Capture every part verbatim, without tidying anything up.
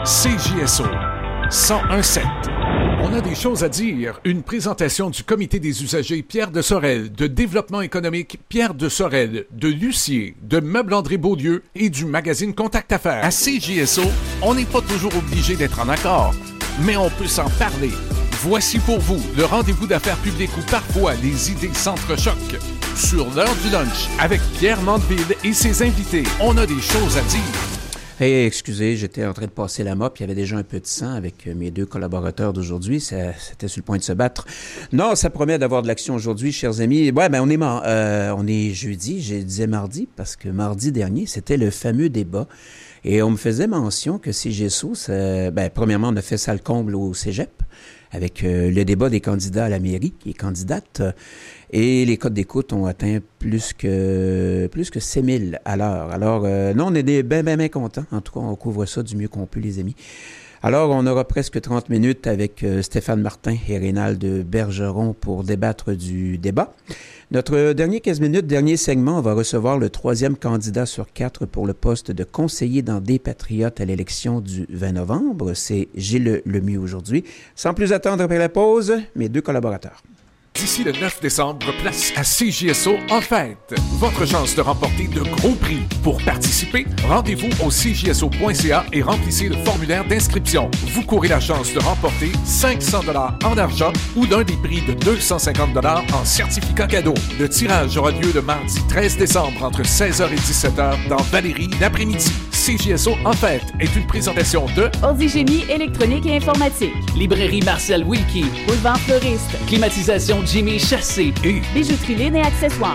C J S O cent un sept. On a des choses à dire. Une présentation du Comité des usagers Pierre de Sorel, de Développement économique Pierre de Sorel, de Lucier, de Meubles André Beaulieu et du magazine Contact Affaires. À C J S O, on n'est pas toujours obligé d'être en accord, mais on peut s'en parler. Voici pour vous le rendez-vous d'affaires publiques où parfois les idées s'entrechoquent. Sur l'heure du lunch, avec Pierre Mandeville et ses invités, on a des choses à dire. Hey, excusez, j'étais en train de passer la mop, il y avait déjà un peu de sang avec mes deux collaborateurs d'aujourd'hui, ça, c'était sur le point de se battre. Non, ça promet d'avoir de l'action aujourd'hui, chers amis. Ouais, ben on est mar- euh, on est jeudi, je disais mardi, parce que mardi dernier, c'était le fameux débat. Et on me faisait mention que C J S O, ça, ben, premièrement, on a fait ça le comble au cégep, avec euh, le débat des candidats à la mairie, qui est candidate, euh, et les codes d'écoute ont atteint plus que plus que six mille à l'heure. Alors, euh, non, on est bien, bien, bien contents. En tout cas, on couvre ça du mieux qu'on peut, les amis. Alors, on aura presque trente minutes avec euh, Stéphane Martin et Rénald Bergeron pour débattre du débat. Notre dernier quinze minutes, dernier segment, on va recevoir le troisième candidat sur quatre pour le poste de conseiller dans Des Patriotes à l'élection du vingt novembre. C'est Gilles Lemieux aujourd'hui. Sans plus attendre après la pause, mes deux collaborateurs. D'ici le neuf décembre, place à C J S O en fête. Votre chance de remporter de gros prix. Pour participer, rendez-vous au c j s o point c a et remplissez le formulaire d'inscription. Vous courez la chance de remporter cinq cents dollars en argent ou d'un des prix de deux cent cinquante dollars en certificat cadeau. Le tirage aura lieu le mardi treize décembre entre seize heures et dix-sept heures dans Valérie l'après-midi. C J S O en fête est une présentation de Ordigénie électronique et informatique, Librairie Marcel Wilkie, Boulevard Fleuriste, Climatisation Jimmy Chassé et Bijouterie Lynn et accessoires.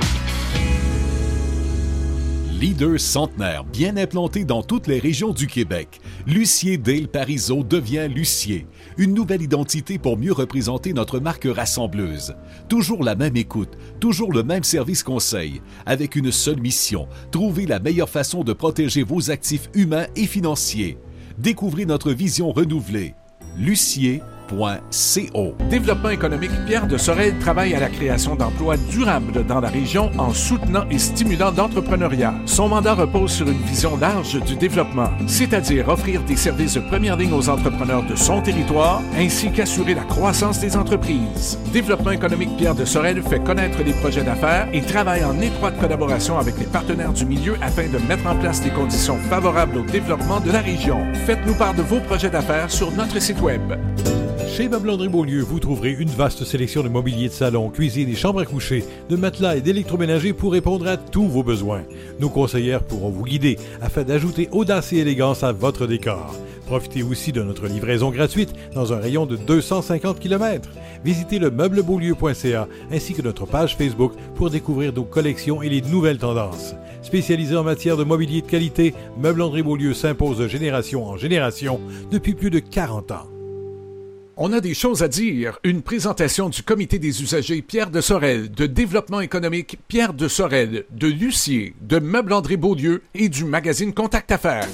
Leader centenaire bien implanté dans toutes les régions du Québec, Lucier Dale Parizeau devient Lucier. Une nouvelle identité pour mieux représenter notre marque rassembleuse. Toujours la même écoute, toujours le même service conseil, avec une seule mission, trouver la meilleure façon de protéger vos actifs humains et financiers. Découvrez notre vision renouvelée. Lucier point co. Développement économique Pierre de Sorel travaille à la création d'emplois durables dans la région en soutenant et stimulant l'entrepreneuriat. Son mandat repose sur une vision large du développement, c'est-à-dire offrir des services de première ligne aux entrepreneurs de son territoire, ainsi qu'assurer la croissance des entreprises. Développement économique Pierre de Sorel fait connaître les projets d'affaires et travaille en étroite collaboration avec les partenaires du milieu afin de mettre en place des conditions favorables au développement de la région. Faites-nous part de vos projets d'affaires sur notre site web. Chez Meubles André Beaulieu, vous trouverez une vaste sélection de mobilier de salon, cuisine et chambres à coucher, de matelas et d'électroménager pour répondre à tous vos besoins. Nos conseillères pourront vous guider afin d'ajouter audace et élégance à votre décor. Profitez aussi de notre livraison gratuite dans un rayon de deux cent cinquante kilomètres. Visitez le meuble beaulieu point c a ainsi que notre page Facebook pour découvrir nos collections et les nouvelles tendances. Spécialisé en matière de mobilier de qualité, Meubles André Beaulieu s'impose de génération en génération depuis plus de quarante ans. On a des choses à dire. Une présentation du Comité des usagers Pierre de Sorel, de Développement économique Pierre de Sorel, de Lucier, de Meubles André Beaulieu et du magazine Contact Affaires.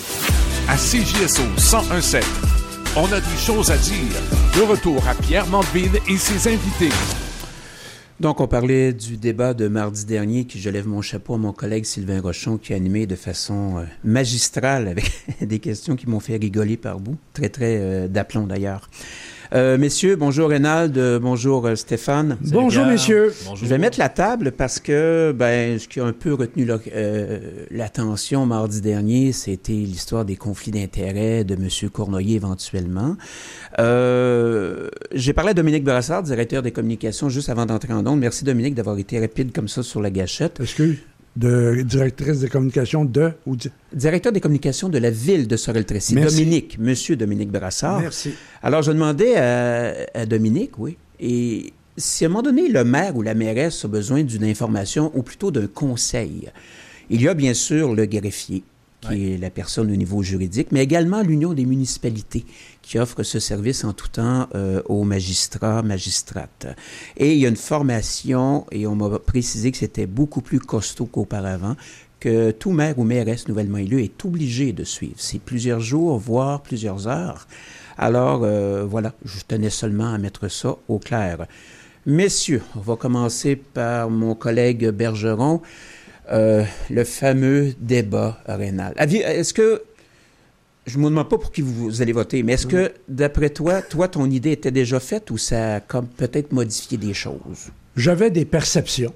À C J S O cent un sept, on a des choses à dire. De retour à Pierre Mandeville et ses invités. Donc, on parlait du débat de mardi dernier, qui je lève mon chapeau à mon collègue Sylvain Rochon, qui a animé de façon euh, magistrale avec des questions qui m'ont fait rigoler par bout, très, très euh, d'aplomb d'ailleurs. Euh, messieurs, bonjour Rénald, bonjour euh, Stéphane. Bonjour messieurs. Bonjour. Je vais mettre la table parce que ben, ce qui a un peu retenu la, euh, l'attention mardi dernier, c'était l'histoire des conflits d'intérêts de M. Cournoyer éventuellement. Euh, j'ai parlé à Dominique Brassard, directeur des communications, juste avant d'entrer en ondes. Merci Dominique d'avoir été rapide comme ça sur la gâchette. Excuse. De directrice des communications de... Ou di... Directeur des communications de la ville de Sorel-Tracy. Merci. Dominique, Monsieur Dominique Brassard. Merci. Alors, je demandais à, à Dominique, oui, et si à un moment donné, le maire ou la mairesse a besoin d'une information ou plutôt d'un conseil, il y a bien sûr le greffier, qui oui. est la personne au niveau juridique, mais également l'Union des municipalités, qui offre ce service en tout temps euh, aux magistrats, magistrates. Et il y a une formation, et on m'a précisé que c'était beaucoup plus costaud qu'auparavant, que tout maire ou mairesse nouvellement élu est obligé de suivre. C'est plusieurs jours, voire plusieurs heures. Alors, euh, voilà, je tenais seulement à mettre ça au clair. Messieurs, on va commencer par mon collègue Bergeron. Euh, le fameux débat Rénal. Est-ce que je ne me demande pas pour qui vous, vous allez voter, mais est-ce que, d'après toi, toi, ton idée était déjà faite ou ça a comme peut-être modifié des choses? J'avais des perceptions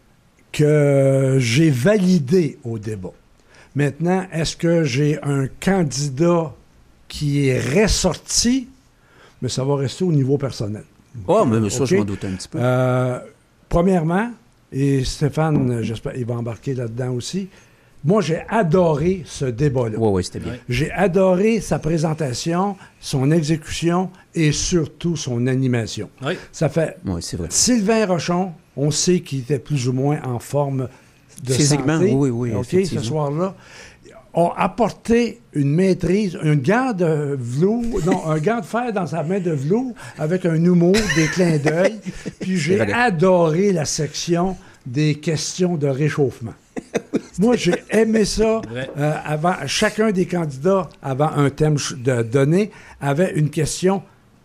que j'ai validées au débat. Maintenant, est-ce que j'ai un candidat qui est ressorti? Mais ça va rester au niveau personnel. Oh, mais ça, Okay? je m'en doute un petit peu. Euh, premièrement, et Stéphane, j'espère, il va embarquer là-dedans aussi, moi, j'ai adoré ce débat-là. Oui, oui, c'était bien. J'ai adoré sa présentation, son exécution et surtout son animation. Oui. Ça fait... Oui, c'est vrai. Sylvain Rochon, on sait qu'il était plus ou moins en forme de Physiquement, santé. oui, oui, OK, effectivement. ce soir-là, a apporté une maîtrise, un gant de velours, non, un gant de fer dans sa main de velours avec un humour, des clins d'œil. Puis j'ai vrai. adoré la section des questions de réchauffement. Moi, j'ai aimé ça. Euh, avant, chacun des candidats, avant un thème ch- de donné, avait une question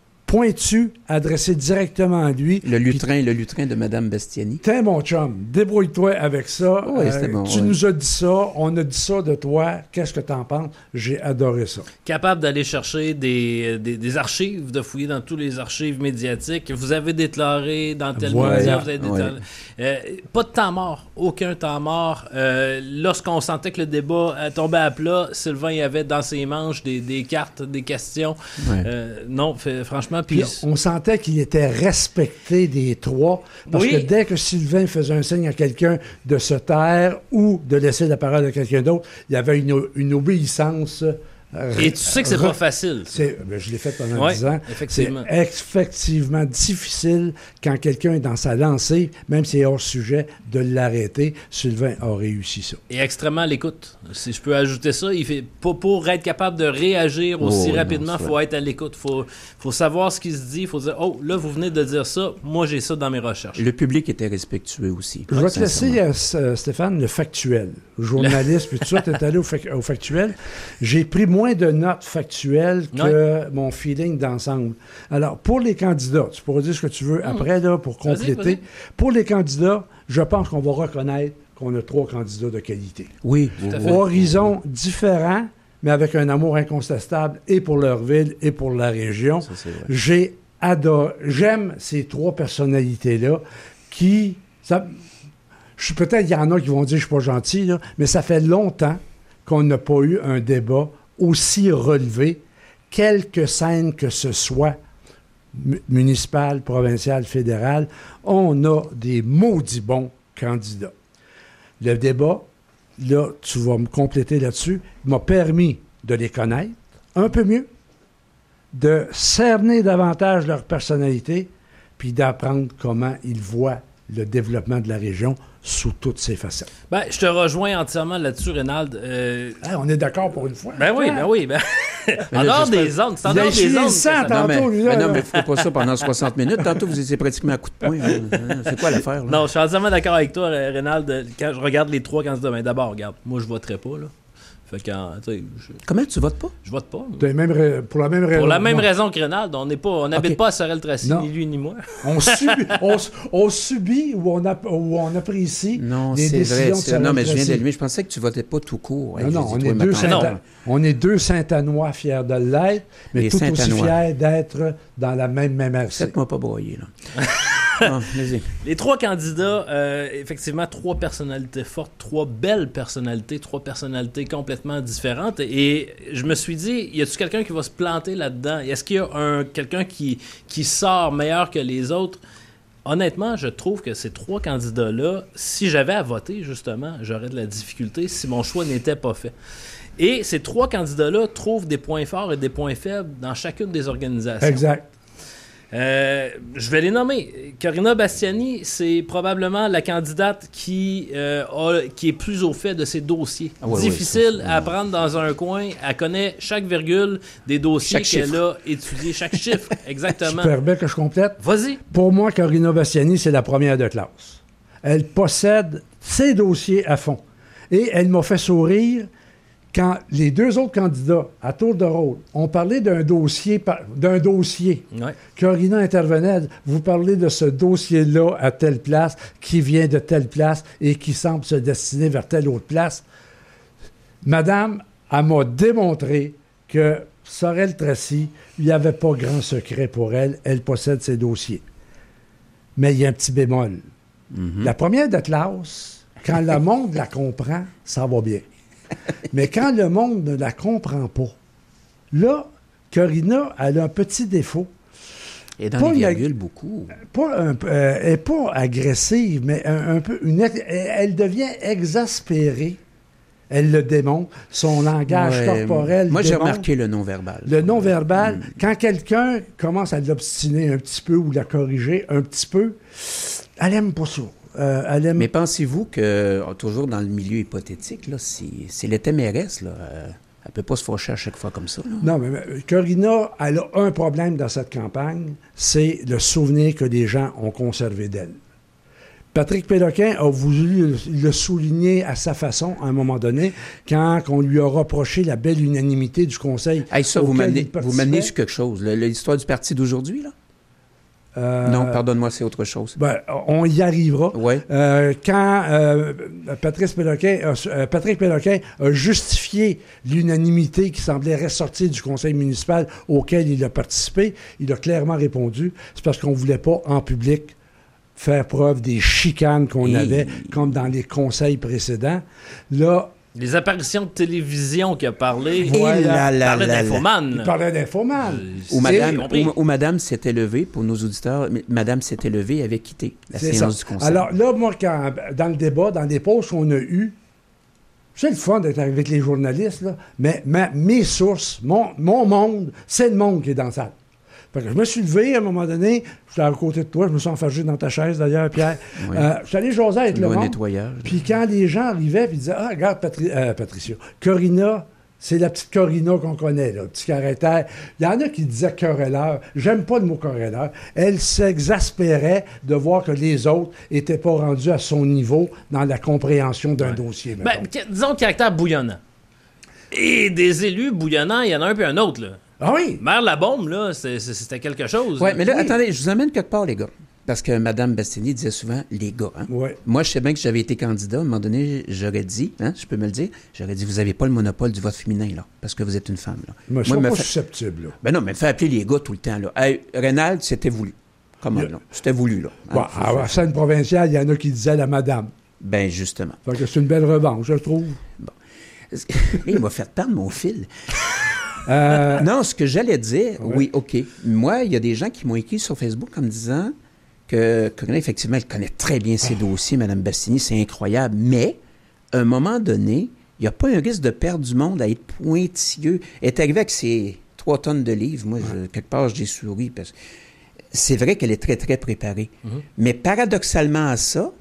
pointue adressée directement à lui. Le lutrin, le lutrin de Mme Bastiani. T'es mon chum, débrouille-toi avec ça. Oui, Euh, c'était bon, tu oui. nous as dit ça, on a dit ça de toi. Qu'est-ce que t'en penses? J'ai adoré ça. Capable d'aller chercher des, des, des archives, de fouiller dans tous les archives médiatiques. Vous avez déclaré dans tel Voilà. média, vous avez déclaré... Ouais. Euh, pas de temps mort, aucun temps mort. Euh, lorsqu'on sentait que le débat euh, tombait à plat, Sylvain il avait dans ses manches des, des cartes, des questions. Ouais. Euh, non, fait- franchement, Puis puis... on sentait qu'il était respecté des trois, parce Oui. que dès que Sylvain faisait un signe à quelqu'un de se taire ou de laisser la parole à quelqu'un d'autre, il y avait une, une obéissance. euh, Et tu sais que c'est re- pas facile. C'est, ben, je l'ai fait pendant Ouais, dix ans. effectivement. C'est effectivement difficile quand quelqu'un est dans sa lancée, même si c'est hors sujet, de l'arrêter. Sylvain a réussi ça. Et extrêmement à l'écoute. Si je peux ajouter ça, il fait pour, pour être capable de réagir aussi Oh, oui, non, rapidement, il c'est faut vrai. être à l'écoute. Il faut, faut savoir ce qui se dit. Il faut dire, oh, là, vous venez de dire ça. Moi, j'ai ça dans mes recherches. Le public était respectueux aussi. Je vais te sincèrement. laisser, euh, S- euh, Stéphane, le factuel. Journaliste, puis tout ça, tu es allé au, fac- au factuel. J'ai pris moins de notes factuelles que mon feeling d'ensemble. Alors, pour les candidats, tu pourras dire ce que tu veux après, là, pour Vas-y, compléter. vas-y. Pour les candidats, je pense qu'on va reconnaître qu'on a trois candidats de qualité. Oui, oui, à oui. fait. Horizons différents, mais avec un amour incontestable et pour leur ville et pour la région. Ça, c'est vrai. J'ai adoré, j'aime ces trois personnalités-là qui... Ça, je suis peut-être, il y en a qui vont dire que je suis pas gentil, là, mais ça fait longtemps qu'on n'a pas eu un débat aussi relevé, quelque scène que ce soit, mu- municipal, provincial, fédéral, on a des maudits bons candidats. Le débat, là, tu vas me compléter là-dessus, m'a permis de les connaître un peu mieux, de cerner davantage leur personnalité, puis d'apprendre comment ils voient le développement de la région sous toutes ses facettes. Ben, je te rejoins entièrement là-dessus, Rénald. Euh, Hein, on est d'accord pour une fois. ben oui, Hein? ben oui. Ben... en là, dehors j'espère- des ondes. C'est en Il a dehors des essuyé ondes. le que sang ça- tantôt, Non, mais, lui, là, mais non, là. mais ne pas ça pendant soixante minutes. Tantôt, vous étiez pratiquement à coup de poing. hein. C'est quoi l'affaire? là? Non, je suis entièrement d'accord avec toi, Rénald. Quand je regarde les trois candidats, ben d'abord, regarde, moi, je voterai pas, là. Fait que, tu sais, je, Comment tu votes pas? je vote pas. De la même ra- pour la même raison. Pour la même Non. raison que Rénald, on n'est pas, on n'habite Ok. pas à Sorel-Tracy, Non. ni lui ni moi. On subit, on, s- on subit ou on, ap- ou on apprécie Non, les c'est décisions vrai. de c'est- Non, mais je viens Sorel-Tracy. d'allumer. Je pensais que tu votais pas tout court. Non, Hey, non, j'ai on dit, est, toi, deux maintenant, Saint- Saint- on est deux Saint-Anois fiers de l'être, mais Les tout aussi Saint-Anois. fiers d'être dans la même M R C. Faites-moi pas broyer, là. Ah, vas-y. Les trois candidats, euh, effectivement, trois personnalités fortes, trois belles personnalités, trois personnalités complètement différentes. Et je me suis dit, y a-tu quelqu'un qui va se planter là-dedans? Est-ce qu'il y a un, quelqu'un qui, qui sort meilleur que les autres? Honnêtement, je trouve que ces trois candidats-là, si j'avais à voter, justement, j'aurais de la difficulté si mon choix n'était pas fait. Et ces trois candidats-là trouvent des points forts et des points faibles dans chacune des organisations. Exact. Euh, je vais les nommer. Corina Bastiani, c'est probablement la candidate qui, euh, a- qui est plus au fait de ses dossiers. Ah ouais, Difficile ouais, ça, à prendre dans un coin. Elle connaît chaque virgule des dossiers Chaque qu'elle a étudiés. Chaque chiffre, Tu exactement. permets que je complète? Vas-y. Pour moi, Corina Bastiani, c'est la première de classe. Elle possède ses dossiers à fond. Et elle m'a fait sourire quand les deux autres candidats, à tour de rôle, ont parlé d'un dossier, par- d'un dossier. Ouais. Corina intervenait, vous parlez de ce dossier-là à telle place, qui vient de telle place et qui semble se destiner vers telle autre place. Madame, elle m'a démontré que Sorel Tracy, il n'y avait pas grand secret pour elle. Elle possède ses dossiers. Mais il y a un petit bémol. Mm-hmm. La première de classe, quand le monde la comprend, ça va bien. Mais quand le monde ne la comprend pas, là, Corinna, elle a un petit défaut. Et dans pas les virgules, une, beaucoup. Pas un, euh, elle n'est pas agressive, mais un, un peu... Une, elle, elle devient exaspérée. Elle le démontre. Son langage ouais, corporel Moi, j'ai démontre. remarqué le non-verbal. Le non-verbal. Mm. Quand quelqu'un commence à l'obstiner un petit peu ou la corriger un petit peu, elle n'aime pas ça. Euh, elle aime... Mais pensez-vous que, toujours dans le milieu hypothétique, là, si, si elle était mairesse, là, euh, elle ne peut pas se fâcher à chaque fois comme ça. Là. Non, mais, mais Corinna, elle a un problème dans cette campagne, c'est le souvenir que les gens ont conservé d'elle. Patrick Péloquin a voulu le souligner à sa façon, à un moment donné, quand on lui a reproché la belle unanimité du Conseil. Hey, ça, vous m'amenez, vous m'amenez sur quelque chose. Le, l'histoire du parti d'aujourd'hui, là? Euh, non, pardonne-moi, c'est autre chose. Ben, on y arrivera. Ouais. Euh, quand euh, Patrice Péloquin a, euh, Patrick Péloquin a justifié l'unanimité qui semblait ressortir du conseil municipal auquel il a participé, il a clairement répondu, c'est parce qu'on ne voulait pas, en public, faire preuve des chicanes qu'on Et... avait, comme dans les conseils précédents. Là... Les apparitions de télévision qu'il a parlé, voilà. il parlait d'infomane. Il parlait d'infomane. Euh, où, madame, où, où madame s'était levée, pour nos auditeurs, madame s'était levée et avait quitté la C'est séance ça. du conseil. Alors là, moi, quand, dans le débat, dans les pauses qu'on a eues, c'est le fun d'être avec les journalistes, là, mais ma, mes sources, mon, mon monde, c'est le monde qui est dans la salle. Fait que je me suis levé à un moment donné, j'étais à côté de toi, je me suis enfargé dans ta chaise d'ailleurs, Pierre. Oui. Euh, je suis allé jaser avec le, le monde. Nettoyage. Puis quand les gens arrivaient, puis ils disaient, ah, regarde, Patri- euh, Patricia, Corinna, c'est la petite Corinna qu'on connaît, là, le petit caractère. Il y en a qui disaient querelleur. J'aime pas le mot querelleur. Elle s'exaspérait de voir que les autres n'étaient pas rendus à son niveau dans la compréhension d'un ouais. dossier. Ben, disons caractère bouillonnant. Et des élus bouillonnants, il y en a un puis un autre, là. Ah oui? Maire Labaume, là, c'est, c'était quelque chose. Oui, mais là, oui. attendez, je vous amène quelque part, les gars. Parce que Mme Bastiani disait souvent « les gars ». Hein? Ouais. Moi, je sais bien que j'avais été candidat. À un moment donné, j'aurais dit, hein, je peux me le dire, j'aurais dit « vous n'avez pas le monopole du vote féminin, là, parce que vous êtes une femme. » là. Mais je ne suis pas fait... susceptible. Là. Ben non, mais me fait appeler les gars tout le temps. Là. Hey, Rénal, c'était voulu. Comment, yeah. là? C'était voulu, là. Hein, bon, à la scène provinciale, il y en a qui disaient la madame. Ben justement. Fait que c'est une belle revanche, je trouve. Bon. Il m'a fait perdre mon fil. Euh, non, ce que j'allais dire, ouais. oui, OK. Moi, il y a des gens qui m'ont écrit sur Facebook en me disant que, que effectivement, elle connaît très bien ses oh. dossiers, Mme Bastiani, c'est incroyable. Mais, à un moment donné, il n'y a pas un risque de perdre du monde à être pointilleux. Elle est arrivée avec ses trois tonnes de livres. Moi, je, quelque part, j'ai souri. Parce que c'est vrai qu'elle est très, très préparée. Mm-hmm. Mais paradoxalement à ça,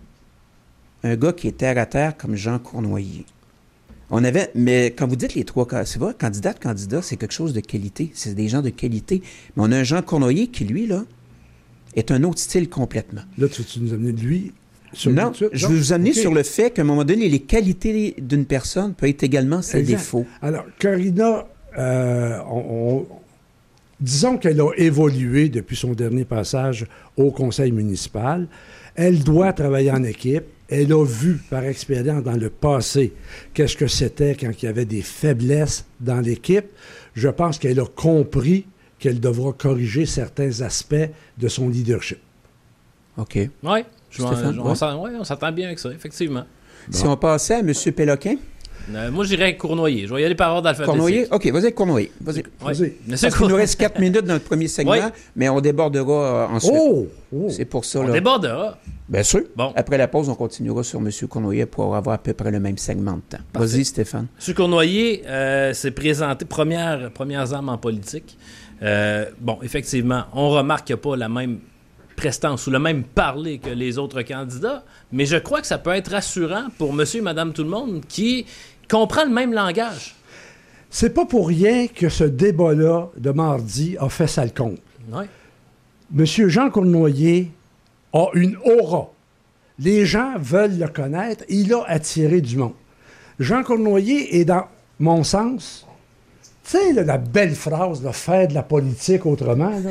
un gars qui est terre à terre comme Jean Cournoyer. On avait, mais quand vous dites les trois cas, c'est vrai, candidat, candidat, c'est quelque chose de qualité. C'est des gens de qualité. Mais on a un Jean Cournoyer qui, lui, là, est un autre style complètement. Là, tu veux nous amener de lui? Sur non, je veux vous amener okay. sur le fait qu'à un moment donné, les qualités d'une personne peuvent être également ses exact. défauts. Alors, Corinna, euh, on, on, disons qu'elle a évolué depuis son dernier passage au conseil municipal. Elle doit travailler en équipe. Elle a vu par expérience dans le passé qu'est-ce que c'était quand il y avait des faiblesses dans l'équipe. Je pense qu'elle a compris qu'elle devra corriger certains aspects de son leadership. OK. Oui, on, ouais, on s'entend bien avec ça, effectivement. Si bon. on passait à M. Péloquin? Euh, moi, je dirais Cournoyer. Je vais y aller par ordre d'alphabétique. Cournoyer? OK, vas-y, Cournoyer. Vas-y. Ouais. vas-y. Parce qu'il nous reste quatre minutes dans le premier segment, oui. mais on débordera euh, ensuite. Oh! oh. C'est pour ça. On là. débordera. Bien sûr. Bon. Après la pause, on continuera sur M. Cournoyer pour avoir à peu près le même segment de temps. Parfait. Vas-y, Stéphane. M. Cournoyer euh, s'est présenté première, premières armes en politique. Euh, bon, effectivement, on remarque qu'il n'y a pas la même prestance ou le même parler que les autres candidats, mais je crois que ça peut être rassurant pour monsieur et madame tout le monde qui comprend le même langage. C'est pas pour rien que ce débat-là de mardi a fait sale compte. Oui. Monsieur Jean Cournoyer a une aura. Les gens veulent le connaître. Il a attiré du monde. Jean Cournoyer est, dans mon sens, tu sais, là, la belle phrase, là, faire de la politique autrement, là.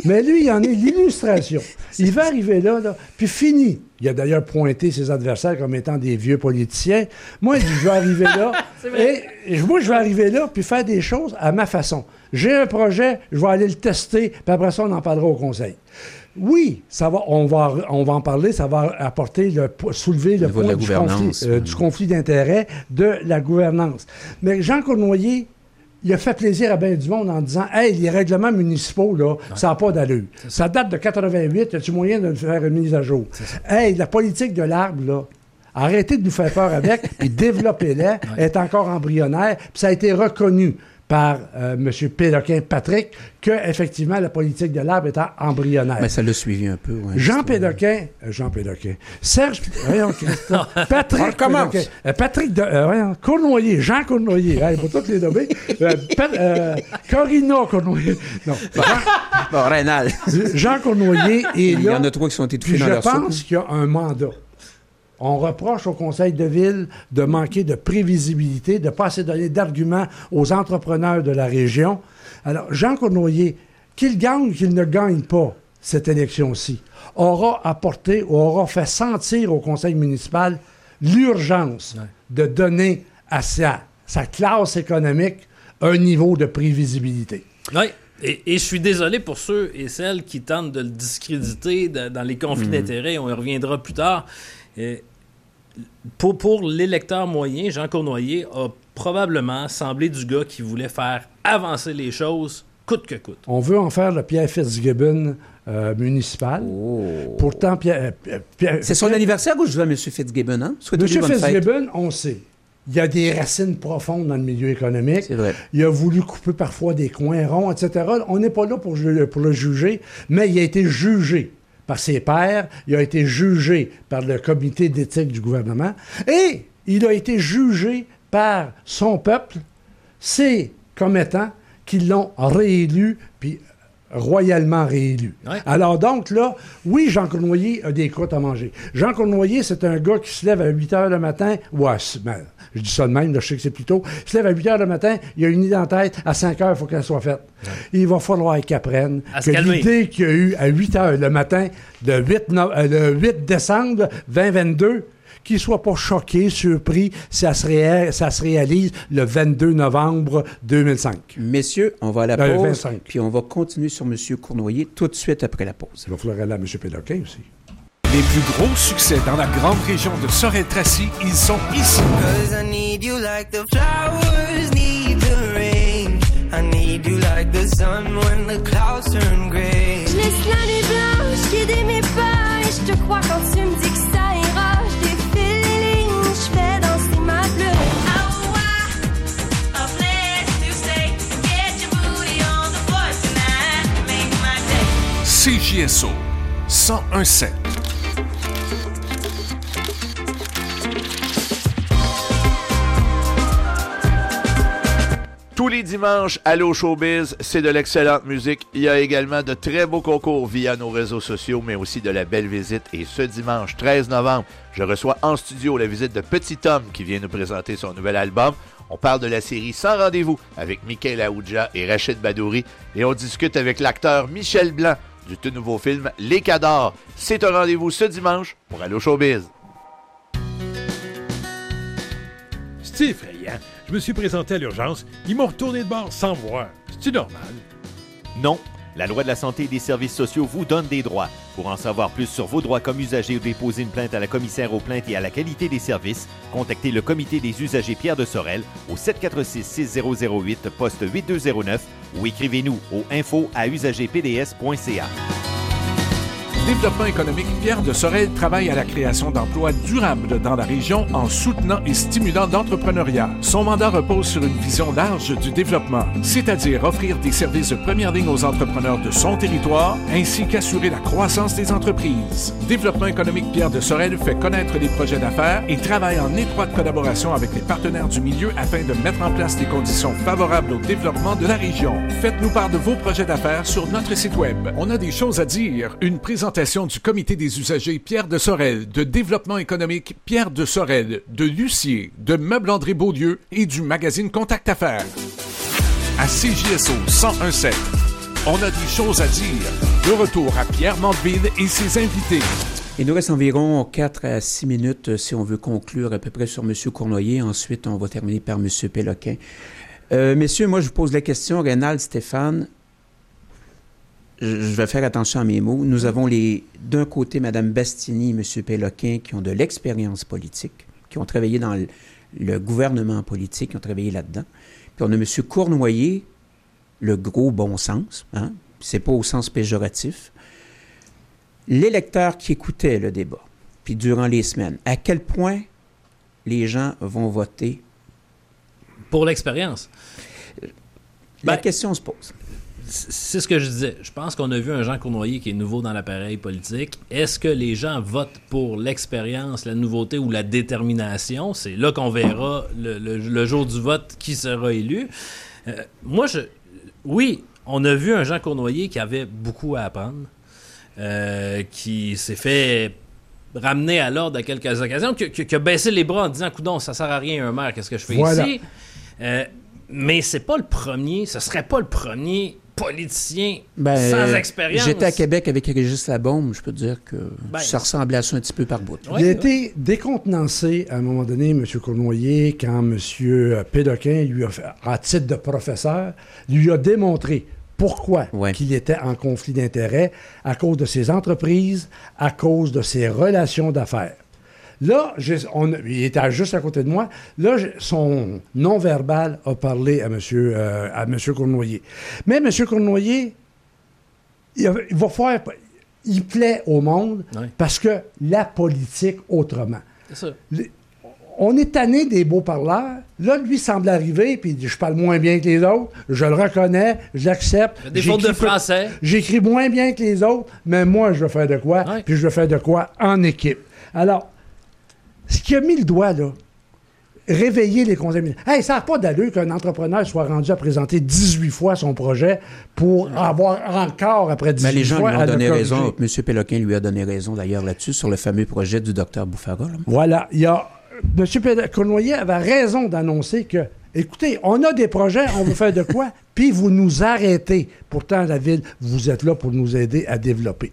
Mais lui, il en est l'illustration. Il va arriver là, là, puis fini. Il a d'ailleurs pointé ses adversaires comme étant des vieux politiciens. Moi, il dit, je vais arriver là, et, et moi, je vais arriver là, puis faire des choses à ma façon. J'ai un projet, je vais aller le tester, puis après ça, on en parlera au conseil. Oui, ça va, on va, on va en parler, ça va apporter, le, soulever le point du conflit, euh, du conflit d'intérêts de la gouvernance. Mais Jean Cournoyer, il a fait plaisir à bien du monde en disant « Hey, les règlements municipaux, là, ouais. ça n'a pas d'allure. Ça date de quatre-vingt-huit, as-tu moyen de faire une mise à jour? Hey, la politique de l'arbre, là, arrêtez de nous faire peur avec, puis développez-la, ouais. elle est encore embryonnaire, puis ça a été reconnu par euh, M. Péloquin-Patrick que effectivement la politique de l'arbre est embryonnaire. Mais ça l'a suivi un peu. Ouais, Jean Péloquin, euh, Jean Péloquin, Serge, voyons, Patrick Péloquin, euh, Patrick de, euh, voyons, Cournoyer, Jean Cournoyer, hein, pour toutes les nommer, euh, euh, Corina Cournoyer, non, Jean, bon, Rénal. Jean Cournoyer est là. Il y en a trois qui sont étouffés dans leur soupe. Je pense qu'il y a un mandat. On reproche au conseil de ville de manquer de prévisibilité, de ne pas assez donner d'arguments aux entrepreneurs de la région. Alors, Jean Cournoyer, qu'il gagne ou qu'il ne gagne pas cette élection-ci, aura apporté ou aura fait sentir au conseil municipal l'urgence ouais. de donner à sa, sa classe économique un niveau de prévisibilité. Oui. Et, et je suis désolé pour ceux et celles qui tentent de le discréditer de, dans les conflits mmh. d'intérêts. On y reviendra plus tard. Et pour, pour l'électeur moyen, Jean Cournoyer a probablement semblé du gars qui voulait faire avancer les choses coûte que coûte. On veut en faire le Pierre Fitzgibbon euh, municipal. Oh. Pourtant, Pierre... Euh, Pierre C'est son Pierre, anniversaire aujourd'hui à M. Fitzgibbon, hein? M. Fitzgibbon, on sait. Il y a des racines profondes dans le milieu économique. C'est vrai. Il a voulu couper parfois des coins ronds, et cetera. On n'est pas là pour, pour le juger, mais il a été jugé par ses pairs, il a été jugé par le comité d'éthique du gouvernement et il a été jugé par son peuple, ses commettants qui l'ont réélu, puis royalement réélu. Ouais. Alors donc, là, oui, Jean Cournoyer a des croûtes à manger. Jean Cournoyer, c'est un gars qui se lève à huit heures le matin. Ouais, ben, je dis ça de même, là, je sais que c'est plus tôt. Il se lève à huit heures le matin, il a une idée en tête, à cinq heures, il faut qu'elle soit faite. Ouais. Il va falloir qu'il apprenne que l'idée qu'il y a eu à huit heures le matin, le huit, no- euh, le huit décembre vingt vingt-deux, qu'il ne soit pas choqué, surpris, si ça se, ré- ça se réalise le vingt-deux novembre deux mille cinq. Messieurs, on va à la pause, euh, vingt-cinq. Puis on va continuer sur M. Cournoyer tout de suite après la pause. Il va falloir aller à M. Péloquin aussi. Les plus gros succès dans la grande région de Sorel-Tracy, ils sont ici. Je laisse la nuit blanche guider mes pas et je te crois quand tu me dis que ça ira. Je défile les lignes, je fais danser ma bleue. C J S O cent un sept. Tous les dimanches, Allô Showbiz, c'est de l'excellente musique. Il y a également de très beaux concours via nos réseaux sociaux, mais aussi de la belle visite. Et ce dimanche treize novembre, je reçois en studio la visite de Petit Tom qui vient nous présenter son nouvel album. On parle de la série Sans rendez-vous avec Mickaël Aoudja et Rachid Badouri. Et on discute avec l'acteur Michel Blanc du tout nouveau film Les Cadors. C'est un rendez-vous ce dimanche pour Allô Showbiz. C'est effrayant. Je me suis présenté à l'urgence. Ils m'ont retourné de bord sans voir. C'est-tu normal? Non. La loi de la santé et des services sociaux vous donne des droits. Pour en savoir plus sur vos droits comme usager ou déposer une plainte à la commissaire aux plaintes et à la qualité des services, contactez le comité des usagers Pierre de Sorel au sept quatre six six zéro zéro huit poste huit deux zéro neuf ou écrivez-nous au info à usager p d s point c a. Développement économique Pierre de Sorel travaille à la création d'emplois durables dans la région en soutenant et stimulant l'entrepreneuriat. Son mandat repose sur une vision large du développement, c'est-à-dire offrir des services de première ligne aux entrepreneurs de son territoire, ainsi qu'assurer la croissance des entreprises. Développement économique Pierre de Sorel fait connaître les projets d'affaires et travaille en étroite collaboration avec les partenaires du milieu afin de mettre en place des conditions favorables au développement de la région. Faites-nous part de vos projets d'affaires sur notre site web. On a des choses à dire. Une présentation du comité des usagers Pierre de Sorel, de développement économique Pierre de Sorel, de Lucier, de Meubles André Beaulieu et du magazine Contact Affaires. À C J S O cent un sept. on a des choses à dire. De retour à Pierre Mandeville et ses invités. Il nous reste environ quatre à six minutes si on veut conclure à peu près sur M. Cournoyer. Ensuite, on va terminer par M. Péloquin. Euh, messieurs, moi, je vous pose la question. Rénal, Stéphane, je, je vais faire attention à mes mots. Nous avons les d'un côté Mme Bastini et M. Péloquin qui ont de l'expérience politique, qui ont travaillé dans le, le gouvernement politique, qui ont travaillé là-dedans. Puis on a M. Cournoyer, le gros bon sens, hein? C'est pas au sens péjoratif. L'électeur qui écoutait le débat, puis durant les semaines, à quel point les gens vont voter? Pour l'expérience. La Ben, question se pose. C'est ce que je disais. Je pense qu'on a vu un Jean Cournoyer qui est nouveau dans l'appareil politique. Est-ce que les gens votent pour l'expérience, la nouveauté ou la détermination? C'est là qu'on verra le, le, le jour du vote qui sera élu. Euh, moi, je... oui, on a vu un Jean Cournoyer qui avait beaucoup à apprendre. Euh, qui s'est fait ramener à l'ordre à quelques occasions, qui, qui, qui a baissé les bras en disant « Coudon, ça sert à rien un maire, qu'est-ce que je fais voilà. ici? Euh, » Mais c'est pas le premier, ce serait pas le premier politicien ben, sans expérience. J'étais à Québec avec Régis Labaume, je peux te dire que ben, ça ressemblait à ça un petit peu par bout. Il a été décontenancé à un moment donné, M. Cournoyer, quand M. Péloquin, lui a fait, à titre de professeur, lui a démontré pourquoi ouais. qu'il était en conflit d'intérêts à cause de ses entreprises, à cause de ses relations d'affaires. Là, on, il était juste à côté de moi. Là, son non-verbal a parlé à M. Euh, à M. Cournoyer. Mais M. Cournoyer, il, il va faire... Il plaît au monde ouais. parce que la politique autrement. C'est ça. Les, on est tanné des beaux parleurs. Là, lui semble arriver, puis je parle moins bien que les autres. Je le reconnais, je l'accepte. Des fautes de français. J'écris moins bien que les autres, mais moi, je veux faire de quoi, ouais. puis je veux faire de quoi en équipe. Alors, ce qui a mis le doigt, là, réveiller les conseils municipaux. Hey, ça n'a pas d'allure qu'un entrepreneur soit rendu à présenter dix-huit fois son projet pour avoir encore, après dix-huit fois... Mais les gens fois, lui ont donné raison. M. Péloquin lui a donné raison, d'ailleurs, là-dessus, sur le fameux projet du docteur Bouffara. Là. Voilà. Il y a... M. Cournoyer avait raison d'annoncer que, écoutez, on a des projets, on veut faire de quoi, puis vous nous arrêtez. Pourtant, la Ville, vous êtes là pour nous aider à développer.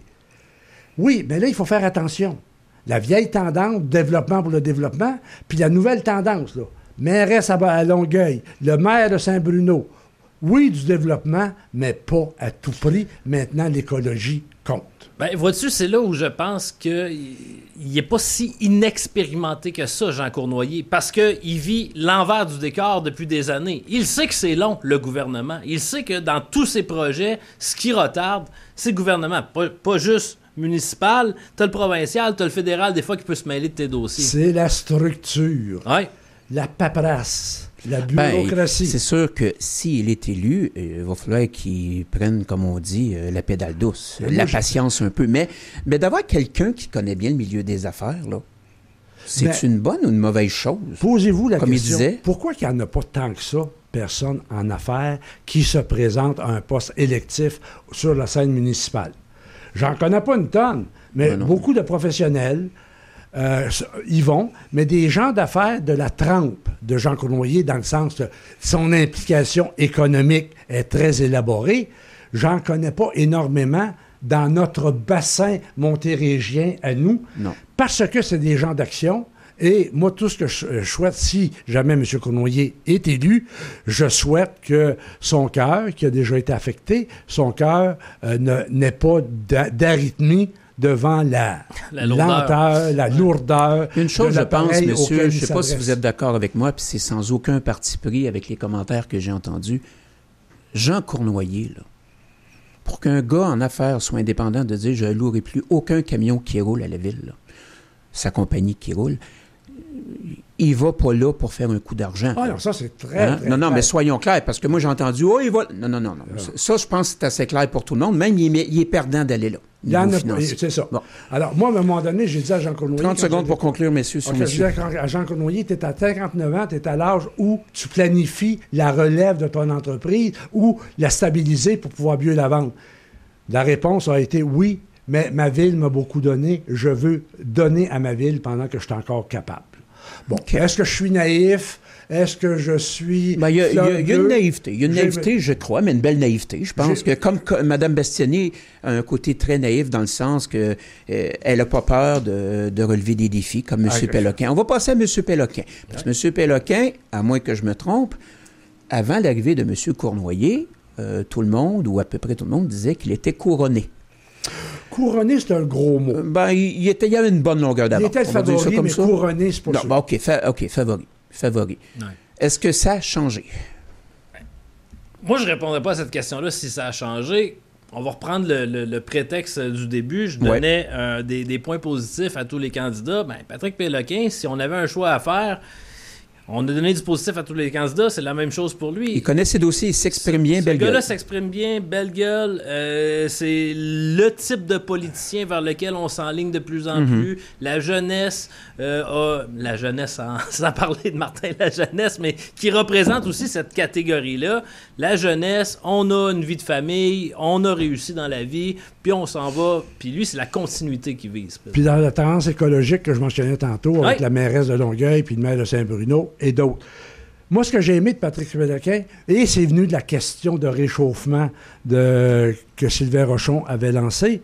Oui, mais là, il faut faire attention. La vieille tendance, développement pour le développement, puis la nouvelle tendance, là, mairesse à, à Longueuil, le maire de Saint-Bruno, oui, du développement, mais pas à tout prix. Maintenant, l'écologie compte. Ben, vois-tu, c'est là où je pense qu'il n'est pas si inexpérimenté que ça, Jean Cournoyer, parce qu'il vit l'envers du décor depuis des années. Il sait que c'est long, le gouvernement. Il sait que dans tous ses projets, ce qui retarde, c'est le gouvernement, pas, pas juste municipal, t'as le provincial, t'as le fédéral, des fois, qui peut se mêler de tes dossiers. C'est la structure, ouais. la paperasse, la bureaucratie. Ben, c'est sûr que s'il est élu, il va falloir qu'il prenne, comme on dit, la pédale douce, mais la patience je... un peu. Mais, mais d'avoir quelqu'un qui connaît bien le milieu des affaires, là, c'est ben, une bonne ou une mauvaise chose? Posez-vous la comme question, il disait. Pourquoi il n'y en a pas tant que ça, personne en affaires, qui se présente à un poste électif sur la scène municipale? J'en connais pas une tonne, mais ouais, beaucoup de professionnels euh, y vont, mais des gens d'affaires de la trempe de Jean Cournoyer, dans le sens que son implication économique est très élaborée, j'en connais pas énormément dans notre bassin montérégien à nous, non. parce que c'est des gens d'action. Et moi, tout ce que je souhaite, si jamais M. Cournoyer est élu, je souhaite que son cœur, qui a déjà été affecté, son cœur euh, ne, n'ait pas d'arythmie devant la, la lourdeur. lenteur, la lourdeur. Une chose, je pense, monsieur, je ne sais pas s'adresse. si vous êtes d'accord avec moi, puis c'est sans aucun parti pris avec les commentaires que j'ai entendus. Jean Cournoyer, là, pour qu'un gars en affaires soit indépendant de dire « je ne louerai plus aucun camion qui roule à la ville là. », sa compagnie qui roule, il va pas là pour faire un coup d'argent. Ah non, ça, c'est très, hein? très Non, non, clair. mais soyons clairs, parce que moi, j'ai entendu, oh, il va... Non, non, non, non. non. Ça, je pense que c'est assez clair pour tout le monde. Même, il est, il est perdant d'aller là. Il y en a, c'est ça. Bon. Alors, moi, à un moment donné, j'ai dit à Jean Cournoyer... trente secondes pour conclure, messieurs, sur okay, monsieur. Je disais à Jean Cournoyer, tu es à cinquante-neuf ans, tu es à l'âge où tu planifies la relève de ton entreprise ou la stabiliser pour pouvoir mieux la vendre. La réponse a été oui, mais ma ville m'a beaucoup donné. Je veux donner à ma ville pendant que je suis encore capable. Bon, okay. Est-ce que je suis naïf? Est-ce que je suis... Ben, il y a, y a, y a une naïveté. Il y a une naïveté, je crois, mais une belle naïveté. Je pense que, comme, comme Mme Bastiani a un côté très naïf dans le sens qu'elle euh, n'a pas peur de, de relever des défis, comme M. Ah, Péloquin. On va passer à M. Péloquin. Parce que M. Péloquin, à moins que je me trompe, avant l'arrivée de M. Cournoyer, euh, tout le monde, ou à peu près tout le monde, disait qu'il était couronné. Couronné, c'est un gros mot. Ben, il, il, était, il y avait une bonne longueur d'avance. Il était favori, mais ça. Couronné, c'est pas non, ça. Ben, OK, fa- OK, favori. favori. Ouais. Est-ce que ça a changé? Moi, je ne répondrais pas à cette question-là si ça a changé. On va reprendre le, le, le prétexte du début. Je donnais ouais. euh, des, des points positifs à tous les candidats. Ben, Patrick Péloquin, si on avait un choix à faire, on a donné du positif à tous les candidats, c'est la même chose pour lui. Il connaît ses dossiers, il s'exprime bien, belle gueule. Ce gars-là s'exprime bien, belle gueule. Euh, c'est le type de politicien vers lequel on s'enligne de plus en mm-hmm. plus. La jeunesse, euh, a, la jeunesse, sans, sans parler de Martin la jeunesse, mais qui représente aussi cette catégorie-là. La jeunesse, on a une vie de famille, on a réussi dans la vie, puis on s'en va. Puis lui, c'est la continuité qu'il vise. Puis dans la tendance écologique que je mentionnais tantôt, avec ouais. la mairesse de Longueuil puis le maire de Saint-Bruno, et d'autres. Moi, ce que j'ai aimé de Patrick Péloquin, et c'est venu de la question de réchauffement de, que Sylvain Rochon avait lancé,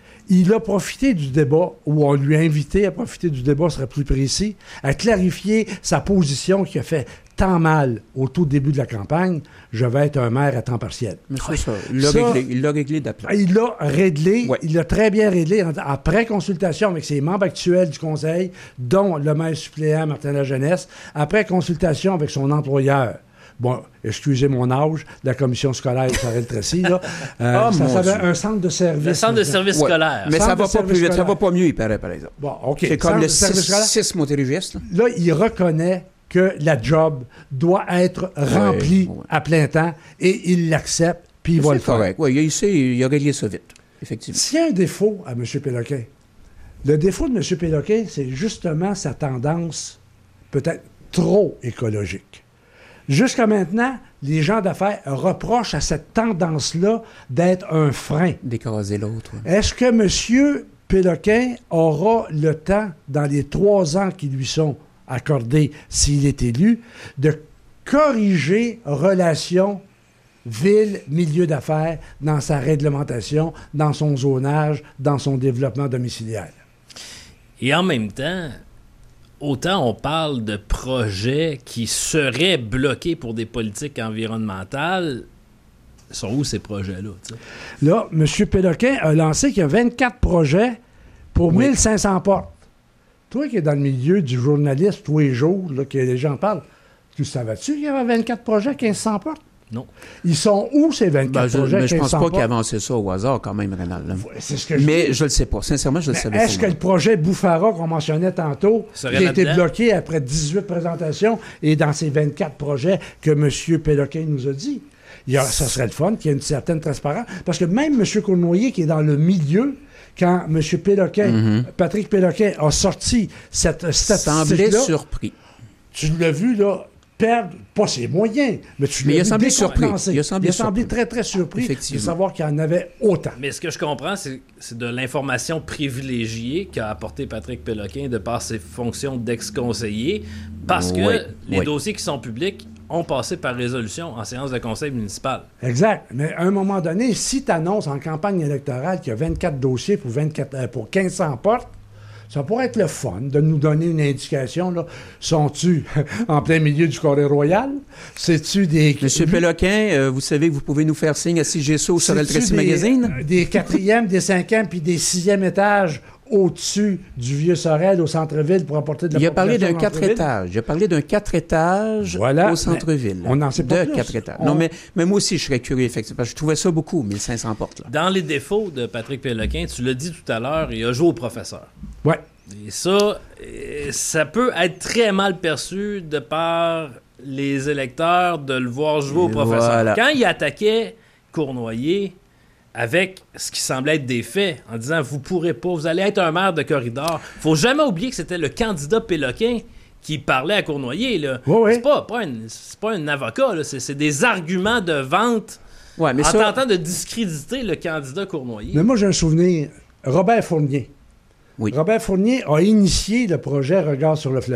il a profité du débat, ou on lui a invité à profiter du débat, ce serait plus précis, à clarifier sa position qui a fait tant mal au tout début de la campagne, je vais être un maire à temps partiel. Mais c'est ça. Il l'a ça, réglé, il l'a réglé d'après. Il l'a réglé, ouais. il l'a très bien réglé après consultation avec ses membres actuels du conseil, dont le maire suppléant Martin Lajeunesse, après consultation avec son employeur. Bon, excusez mon âge, la commission scolaire de Sorel-Tracy, là. Euh, oh, ça s'appelle un centre de service. Le centre de service ouais. scolaire. Mais ça va pas plus vite, scolaire. Ça va pas mieux, il paraît, par exemple. Bon, OK. C'est comme le six motorigiste. Là. là, il reconnaît que la job doit être remplie ouais, ouais. à plein temps et il l'accepte, puis il va le faire. C'est correct. Oui, il, sait, il a réglé ça vite, effectivement. S'il y a un défaut à M. Péloquin, le défaut de M. Péloquin, c'est justement sa tendance peut-être trop écologique. Jusqu'à maintenant, les gens d'affaires reprochent à cette tendance-là d'être un frein. D'écraser l'autre. Ouais. Est-ce que M. Péloquin aura le temps, dans les trois ans qui lui sont accordés s'il est élu, de corriger relations ville-milieu d'affaires dans sa réglementation, dans son zonage, dans son développement domiciliaire? Et en même temps, autant on parle de projets qui seraient bloqués pour des politiques environnementales, sont où ces projets-là? T'sais? Là, M. Péloquin a lancé qu'il y a vingt-quatre projets pour oui. mille cinq cents portes. Toi qui es dans le milieu du journalisme tous les jours, là, que les gens parlent, tu savais-tu qu'il y avait vingt-quatre projets, mille cinq cents portes? Non. Ils sont où, ces vingt-quatre ben, je, projets? Mais je ne pense pas qu'il avançait ça au hasard, quand même, Rénal. C'est ce que je mais dis. je ne le sais pas. Sincèrement, je ne le savais pas. Est-ce que le projet Bouffara qu'on mentionnait tantôt, qui a été bloqué après dix-huit présentations, est dans ces vingt-quatre projets que M. Péloquin nous a dit? Il y a, ça serait le fun qu'il y ait une certaine transparence. Parce que même M. Cournoyer, qui est dans le milieu, quand M. Péloquin, mm-hmm. Patrick Péloquin a sorti cette statistique-là... semblait surpris. Tu l'as vu, là, perdre, pas ses moyens, mais tu mais l'as il a vu semblé surpris. Il a il semblé, a semblé très, très surpris de savoir qu'il y en avait autant. Mais ce que je comprends, c'est, c'est de l'information privilégiée qu'a apporté Patrick Péloquin de par ses fonctions d'ex-conseiller, parce que oui, les oui. dossiers qui sont publics ont passé par résolution en séance de conseil municipal. Exact. Mais à un moment donné, si tu annonces en campagne électorale qu'il y a vingt-quatre dossiers pour, vingt-quatre, euh, pour mille cinq cents portes, ça pourrait être le fun de nous donner une indication. Là. Sont-tu en plein milieu du Corée Royal? C'est-tu des... Monsieur Péloquin, euh, vous savez que vous pouvez nous faire signe à C G S O sur Sorel-Tracy Magazine? Des quatrièmes, des cinquièmes puis des sixièmes étages au-dessus du vieux Sorel au centre-ville pour apporter de la Il a parlé d'un quatre étages. Il a parlé d'un quatre étages voilà, au centre-ville. On n'en sait pas de plus. quatre étages. On... Non, mais, mais moi aussi, je serais curieux, effectivement. Parce que je trouvais ça beaucoup, mille cinq cents portes. Là. Dans les défauts de Patrick Péloquin, tu l'as dit tout à l'heure, il a joué au professeur. Oui. Et ça, ça peut être très mal perçu de par les électeurs de le voir jouer au professeur. Voilà. Quand il attaquait Cournoyer avec ce qui semblait être des faits, en disant « Vous pourrez pas, vous allez être un maire de corridor », il faut jamais oublier que c'était le candidat Péloquin qui parlait à Cournoyer. Là. Oui, oui. C'est pas, pas, un, c'est pas un avocat, là. C'est, c'est des arguments de vente ouais, mais en ça... tentant de discréditer le candidat Cournoyer. Mais moi, j'ai un souvenir. Robert Fournier. Oui. Robert Fournier a initié le projet Regard sur le fleuve.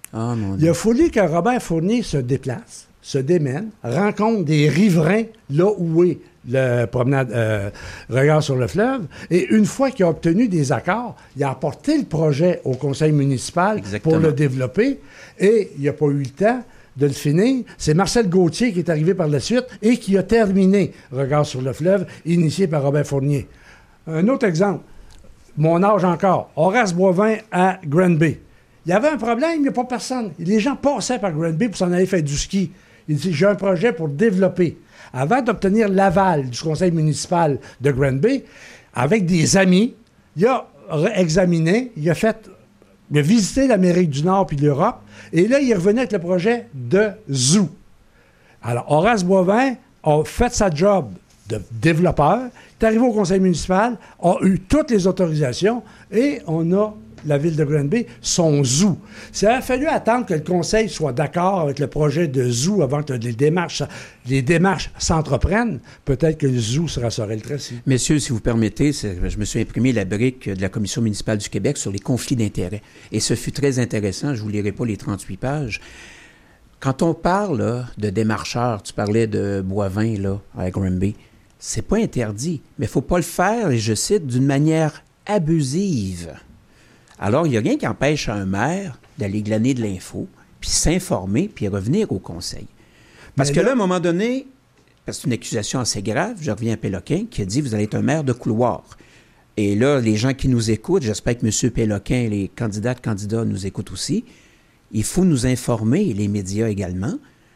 Ah, mon Il Dieu. a fallu que Robert Fournier se déplace, se démène, rencontre des riverains là où est le promenade euh, Regard sur le fleuve. Et une fois qu'il a obtenu des accords, il a apporté le projet au conseil municipal Exactement. pour le développer. Et il n'a pas eu le temps de le finir. C'est Marcel Gauthier qui est arrivé par la suite et qui a terminé Regard sur le fleuve, initié par Robert Fournier. Un autre exemple, mon âge encore, Horace Boivin à Granby. Il y avait un problème, il n'y a pas personne. Les gens passaient par Granby pour s'en aller faire du ski. Il dit, j'ai un projet pour développer. Avant d'obtenir l'aval du conseil municipal de Granby, avec des amis, il a examiné, il a fait, il a visité l'Amérique du Nord puis l'Europe, et là, il revenait avec le projet de zoo. Alors, Horace Boivin a fait sa job de développeur, est arrivé au conseil municipal, a eu toutes les autorisations, et on a la ville de Granby, son zoo. Ça a fallu attendre que le conseil soit d'accord avec le projet de zoo avant que les démarches, les démarches s'entreprennent. Peut-être que le zoo sera Sorel-Tracy. Messieurs, si vous permettez, c'est- je me suis imprimé la brique de la Commission municipale du Québec sur les conflits d'intérêts. Et ce fut très intéressant. Je ne vous lirai pas les trente-huit pages. Quand on parle là, de démarcheurs, tu parlais de Boivin là, à Granby, c'est pas interdit, mais il ne faut pas le faire, et je cite, d'une manière abusive. Alors, il n'y a rien qui empêche un maire d'aller glaner de l'info, puis s'informer, puis revenir au conseil. Parce Mais que là- là, à un moment donné, parce que c'est une accusation assez grave, je reviens à Péloquin, qui a dit « Vous allez être un maire de couloir ». Et là, les gens qui nous écoutent, j'espère que M. Péloquin et les candidates, candidats nous écoutent aussi, il faut nous informer, et les médias également.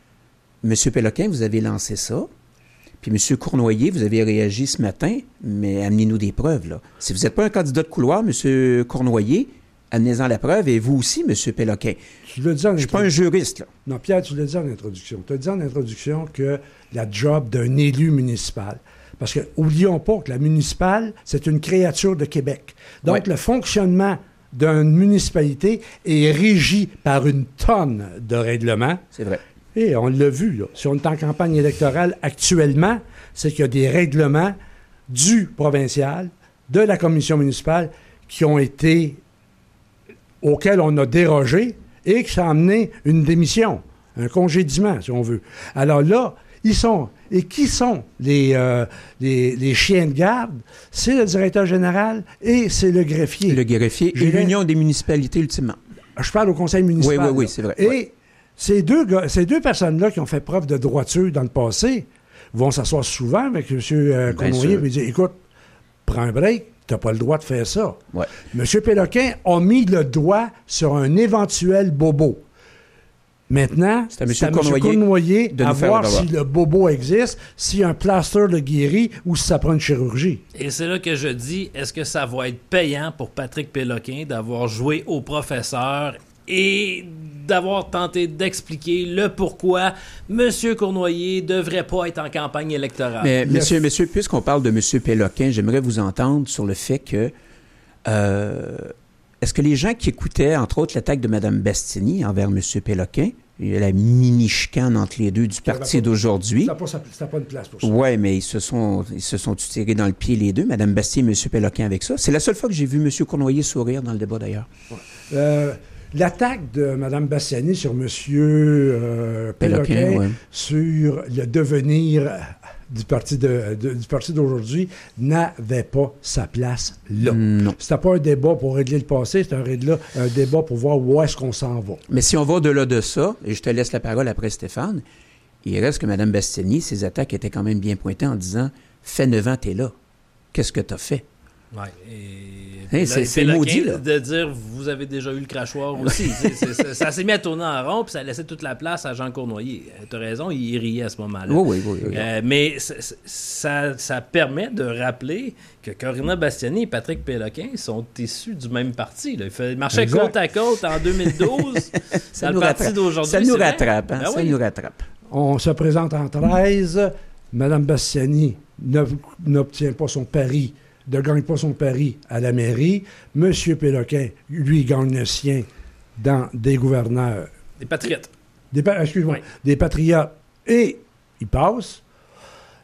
M. Péloquin, vous avez lancé ça. Puis M. Cournoyer, vous avez réagi ce matin, mais amenez-nous des preuves, là. Si vous n'êtes pas un candidat de couloir, M. Cournoyer, amenez-en la preuve, et vous aussi, M. Péloquin. Tu l'as dit en Je ne suis pas un juriste, là. Non, Pierre, tu l'as dit en introduction. Tu as dit en introduction que la job d'un élu municipal. Parce que, oublions pas que la municipale, c'est une créature de Québec. Donc, Ouais. le fonctionnement d'une municipalité est régi par une tonne de règlements. C'est vrai. Et on l'a vu, là. Si on est en campagne électorale actuellement, c'est qu'il y a des règlements du provincial, de la commission municipale, qui ont été, auxquels on a dérogé et qui ça a amené une démission, un congédiement, si on veut. Alors là, ils sont. Et qui sont les, euh, les, les chiens de garde? C'est le directeur général et c'est le greffier. Le greffier J'ai et l'Union des municipalités, ultimement. Je parle au conseil municipal. Oui, oui, oui, là. c'est vrai. Et Oui. ces deux, gars- ces deux personnes-là qui ont fait preuve de droiture dans le passé vont s'asseoir souvent avec M. Euh, Bien Cournoyer sûr. et dire, écoute, prends un break, tu n'as pas le droit de faire ça. Ouais. M. Péloquin a mis le doigt sur un éventuel bobo. Maintenant, C'est à M. M. Cournoyer Cournoyer de à nous faire voir le si le bobo existe, si un plaster le guérit ou si ça prend une chirurgie. Et c'est là que je dis, est-ce que ça va être payant pour Patrick Péloquin d'avoir joué au professeur et d'avoir tenté d'expliquer le pourquoi M. Cournoyer devrait pas être en campagne électorale? Mais, Il y a- monsieur, monsieur, puisqu'on parle de M. Péloquin, j'aimerais vous entendre sur le fait que euh, est-ce que les gens qui écoutaient, entre autres, l'attaque de Mme Bastiani envers M. Péloquin, et la mini-chicane entre les deux du parti pas- d'aujourd'hui. Ça n'a pas, sa- ça n'a pas une place pour ça. Oui, mais ils se sont ils se sont tirés dans le pied les deux, Mme Bastien et M. Péloquin avec ça. C'est la seule fois que j'ai vu M. Cournoyer sourire dans le débat, d'ailleurs. Euh, L'attaque de Mme Bastiani sur M. Euh, Péloquin, Péloquin, ouais. sur le devenir du parti de, de- du parti d'aujourd'hui n'avait pas sa place là. Non. C'était pas un débat pour régler le passé, c'était un, régla- un débat pour voir où est-ce qu'on s'en va. Mais si on va au-delà de ça, et je te laisse la parole après Stéphane, il reste que Mme Bastiani, ses attaques étaient quand même bien pointées en disant « Fait neuf ans, t'es là. Qu'est-ce que t'as fait? » Ouais, et Hey, Pélo- c'est- c'est Péloquin maudit, là. de dire vous avez déjà eu le crachoir aussi. C'est- c'est- c'est- ça s'est mis à tourner en rond puis ça a laissé toute la place à Jean Cournoyer. Tu as raison, il riait à ce moment-là. Oui, oui, oui. oui. Euh, mais c- c- ça, ça permet de rappeler que Corinna Bastiani et Patrick Péloquin sont issus du même parti. Là. Ils fait- ils marchaient Exact. côte à côte en deux mille douze Ça dans nous le parti rattrape. d'aujourd'hui. Ça nous c'est vrai. rattrape, hein? Ben Ça oui. nous rattrape. On se présente en treize. Mme Bastiani ne- n'obtient pas son pari, ne gagne pas son pari à la mairie. M. Péloquin, lui, gagne le sien dans des gouverneurs, Des patriotes. des, pa- excuse-moi, Oui. des patriotes, et il passe.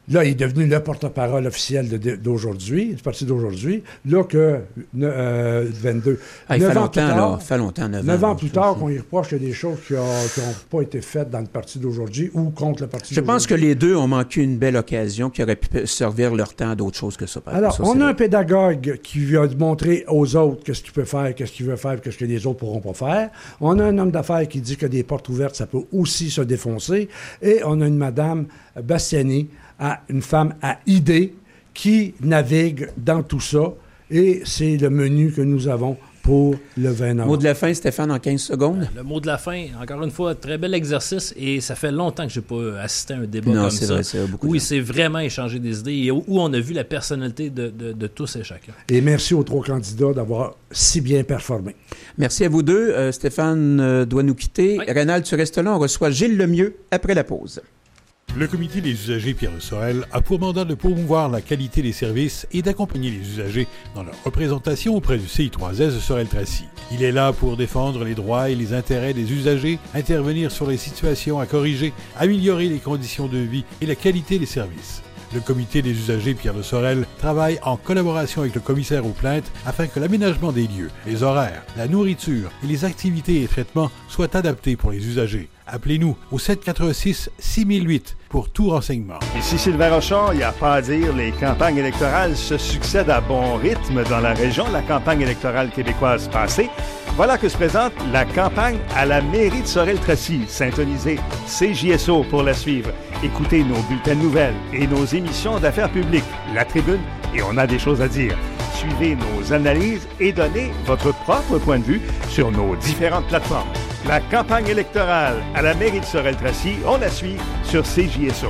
Là, il est devenu le porte-parole officiel de, d'aujourd'hui, du parti d'aujourd'hui. Là que euh, vingt-deux. Ah, il fait longtemps, là. fait longtemps, neuf ans. Neuf ans plus tard, qu'on y reproche qu'il y a des choses qui n'ont pas été faites dans le parti d'aujourd'hui ou contre le parti Je d'aujourd'hui. pense que les deux ont manqué une belle occasion qui aurait pu servir leur temps à d'autres choses que ça. Alors, ça, on a vrai. un pédagogue qui vient montrer aux autres qu'est-ce qu'il peut faire, qu'est-ce qu'il veut faire, qu'est-ce que les autres pourront pas faire. On a un homme d'affaires qui dit que des portes ouvertes, ça peut aussi se défoncer. Et on a une madame Bastiani, à une femme à idées qui navigue dans tout ça. Et c'est le menu que nous avons pour le vingt novembre. Mot de la fin, Stéphane, en quinze secondes. Le mot de la fin, encore une fois, très bel exercice. Et ça fait longtemps que je n'ai pas assisté à un débat non, comme c'est ça. Vrai, c'est beaucoup où il s'est vraiment échangé des idées et où on a vu la personnalité de, de, de tous et chacun. Et merci aux trois candidats d'avoir si bien performé. Merci à vous deux. Euh, Stéphane euh, doit nous quitter. Oui. Rénal, tu restes là. On reçoit Gilles Lemieux après la pause. Le Comité des usagers Pierre de Sorel a pour mandat de promouvoir la qualité des services et d'accompagner les usagers dans leur représentation auprès du C I trois S de Sorel-Tracy. Il est là pour défendre les droits et les intérêts des usagers, intervenir sur les situations à corriger, améliorer les conditions de vie et la qualité des services. Le Comité des usagers Pierre de Sorel travaille en collaboration avec le commissaire aux plaintes afin que l'aménagement des lieux, les horaires, la nourriture et les activités et traitements soient adaptés pour les usagers. Appelez-nous au sept quatre six six mille huit pour tout renseignement. Ici Sylvain Rochon, il n'y a pas à dire, les campagnes électorales se succèdent à bon rythme dans la région. La campagne électorale québécoise passée, voilà que se présente la campagne à la mairie de Sorel-Tracy. Syntonisez C J S O pour la suivre. Écoutez nos bulletins de nouvelles et nos émissions d'affaires publiques, La Tribune et On a des choses à dire. Suivez nos analyses et donnez votre propre point de vue sur nos différentes plateformes. La campagne électorale à la mairie de Sorel-Tracy, on la suit sur C J S O.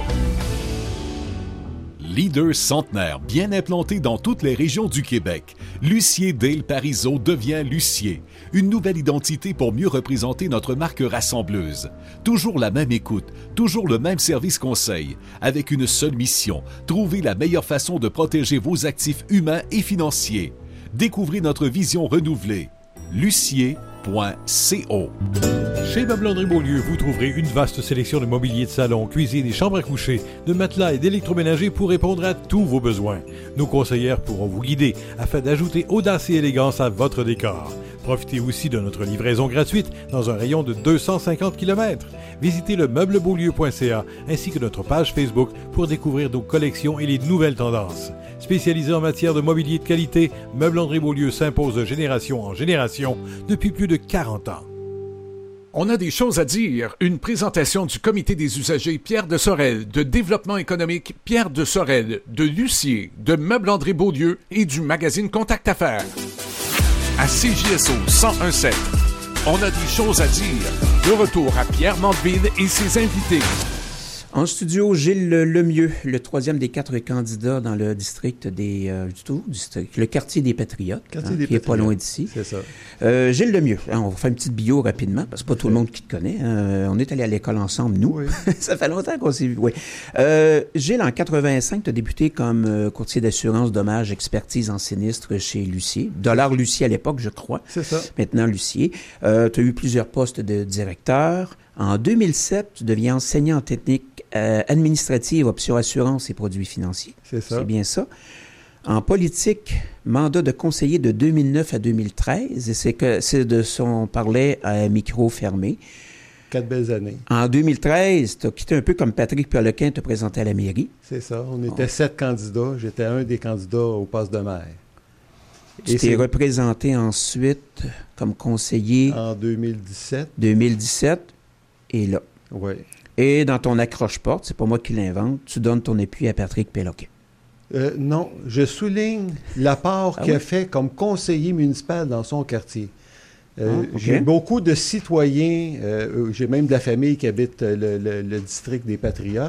Leader centenaire bien implanté dans toutes les régions du Québec, Lucier Dale Parizeau devient Lucier. Une nouvelle identité pour mieux représenter notre marque rassembleuse. Toujours la même écoute, toujours le même service conseil, avec une seule mission, trouver la meilleure façon de protéger vos actifs humains et financiers. Découvrez notre vision renouvelée. Lucier point co. Chez Meubles André Beaulieu, vous trouverez une vaste sélection de mobilier de salon, cuisine et chambre à coucher, de matelas et d'électroménager pour répondre à tous vos besoins. Nos conseillères pourront vous guider afin d'ajouter audace et élégance à votre décor. Profitez aussi de notre livraison gratuite dans un rayon de deux cent cinquante kilomètres. Visitez le meuble beaulieu point c a ainsi que notre page Facebook pour découvrir nos collections et les nouvelles tendances. Spécialisé en matière de mobilier de qualité, Meubles André Beaulieu s'impose de génération en génération depuis plus de quarante ans. On a des choses à dire. Une présentation du Comité des usagers Pierre de Sorel, de Développement économique Pierre de Sorel, de Lucier, de Meubles André Beaulieu et du magazine Contact Affaires. À C J S O cent un sept, on a des choses à dire. De retour à Pierre Mandeville et ses invités. En studio, Gilles Lemieux, le troisième des quatre candidats dans le district des... Euh, du tout, district, le quartier des Patriotes, quartier hein, des qui n'est pas loin d'ici. C'est ça. Euh, Gilles Lemieux, hein, on va faire une petite bio rapidement, parce que c'est pas tout le monde qui te connaît. Hein. On est allé à l'école ensemble, nous. Oui. Ça fait longtemps qu'on s'est vu. Oui. Euh, Gilles, en quatre-vingt-cinq, tu as débuté comme euh, courtier d'assurance, dommages, expertise en sinistre chez Lucier. Dollar Lucier à l'époque, je crois. C'est ça. Maintenant, Lucier. Euh, tu as eu plusieurs postes de directeur. En deux mille sept, tu deviens enseignant en technique euh, administrative, option assurance et produits financiers. C'est ça. C'est bien ça. En politique, mandat de conseiller de deux mille neuf à deux mille treize, et c'est, que, c'est de son parlait à micro fermé. Quatre belles années. En deux mille treize, tu as quitté un peu comme Patrick Péloquin, te présenté à la mairie. C'est ça. On était oh. sept candidats. J'étais un des candidats au poste de maire. Tu et t'es c'est... représenté ensuite comme conseiller... En deux mille dix-sept. deux mille dix-sept. Et là. Oui. Et dans ton accroche-porte, c'est pas moi qui l'invente, tu donnes ton appui à Patrick Péloquin. Euh, non, je souligne l'apport ah qu'il oui? a fait comme conseiller municipal dans son quartier. Euh, ah, okay. J'ai beaucoup de citoyens, euh, j'ai même de la famille qui habite le, le, le district des Patriotes.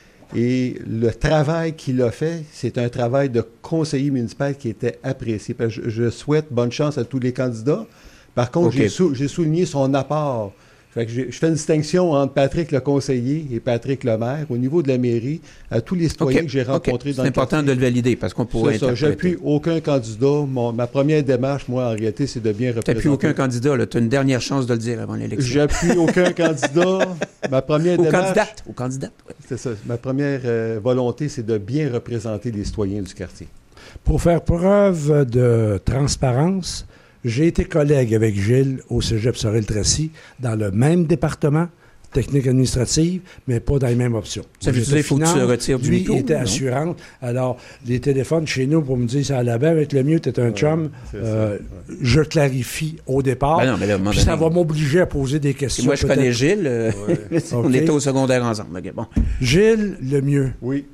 Et le travail qu'il a fait, c'est un travail de conseiller municipal qui était apprécié. Je, je souhaite bonne chance à tous les candidats. Par contre, okay. j'ai, sou, j'ai souligné son apport Fait que je, je fais une distinction entre Patrick le conseiller et Patrick le maire. Au niveau de la mairie, à tous les citoyens okay. que j'ai rencontrés okay. dans le C'est important quartier, de le valider parce qu'on pourrait c'est ça, j'appuie aucun candidat. Mon, ma première démarche, moi, en réalité, c'est de bien représenter. Tu n'appuies aucun candidat, là. Tu as une dernière chance de le dire avant l'élection. J'appuie aucun candidat. Ma première Aux démarche... candidates. Aux candidates, oui. C'est ça. Ma première euh, volonté, c'est de bien représenter les citoyens du quartier. Pour faire preuve de transparence, j'ai été collègue avec Gilles au Cégep Sorel-Tracy dans le même département, technique administrative, mais pas dans les mêmes options. Ça veut dire qu'il faut que tu te retires du lui micro? Lui était non? assurante. Alors, les téléphones chez nous pour me dire ça allait bien avec le mieux, t'es un ouais, chum, euh, je clarifie au départ. Ben non, mais là, puis ça va m'obliger à poser des questions. Et moi, je connais Gilles. Euh, ouais. On okay. était au secondaire ensemble. Okay, bon. Gilles Lemieux. Oui.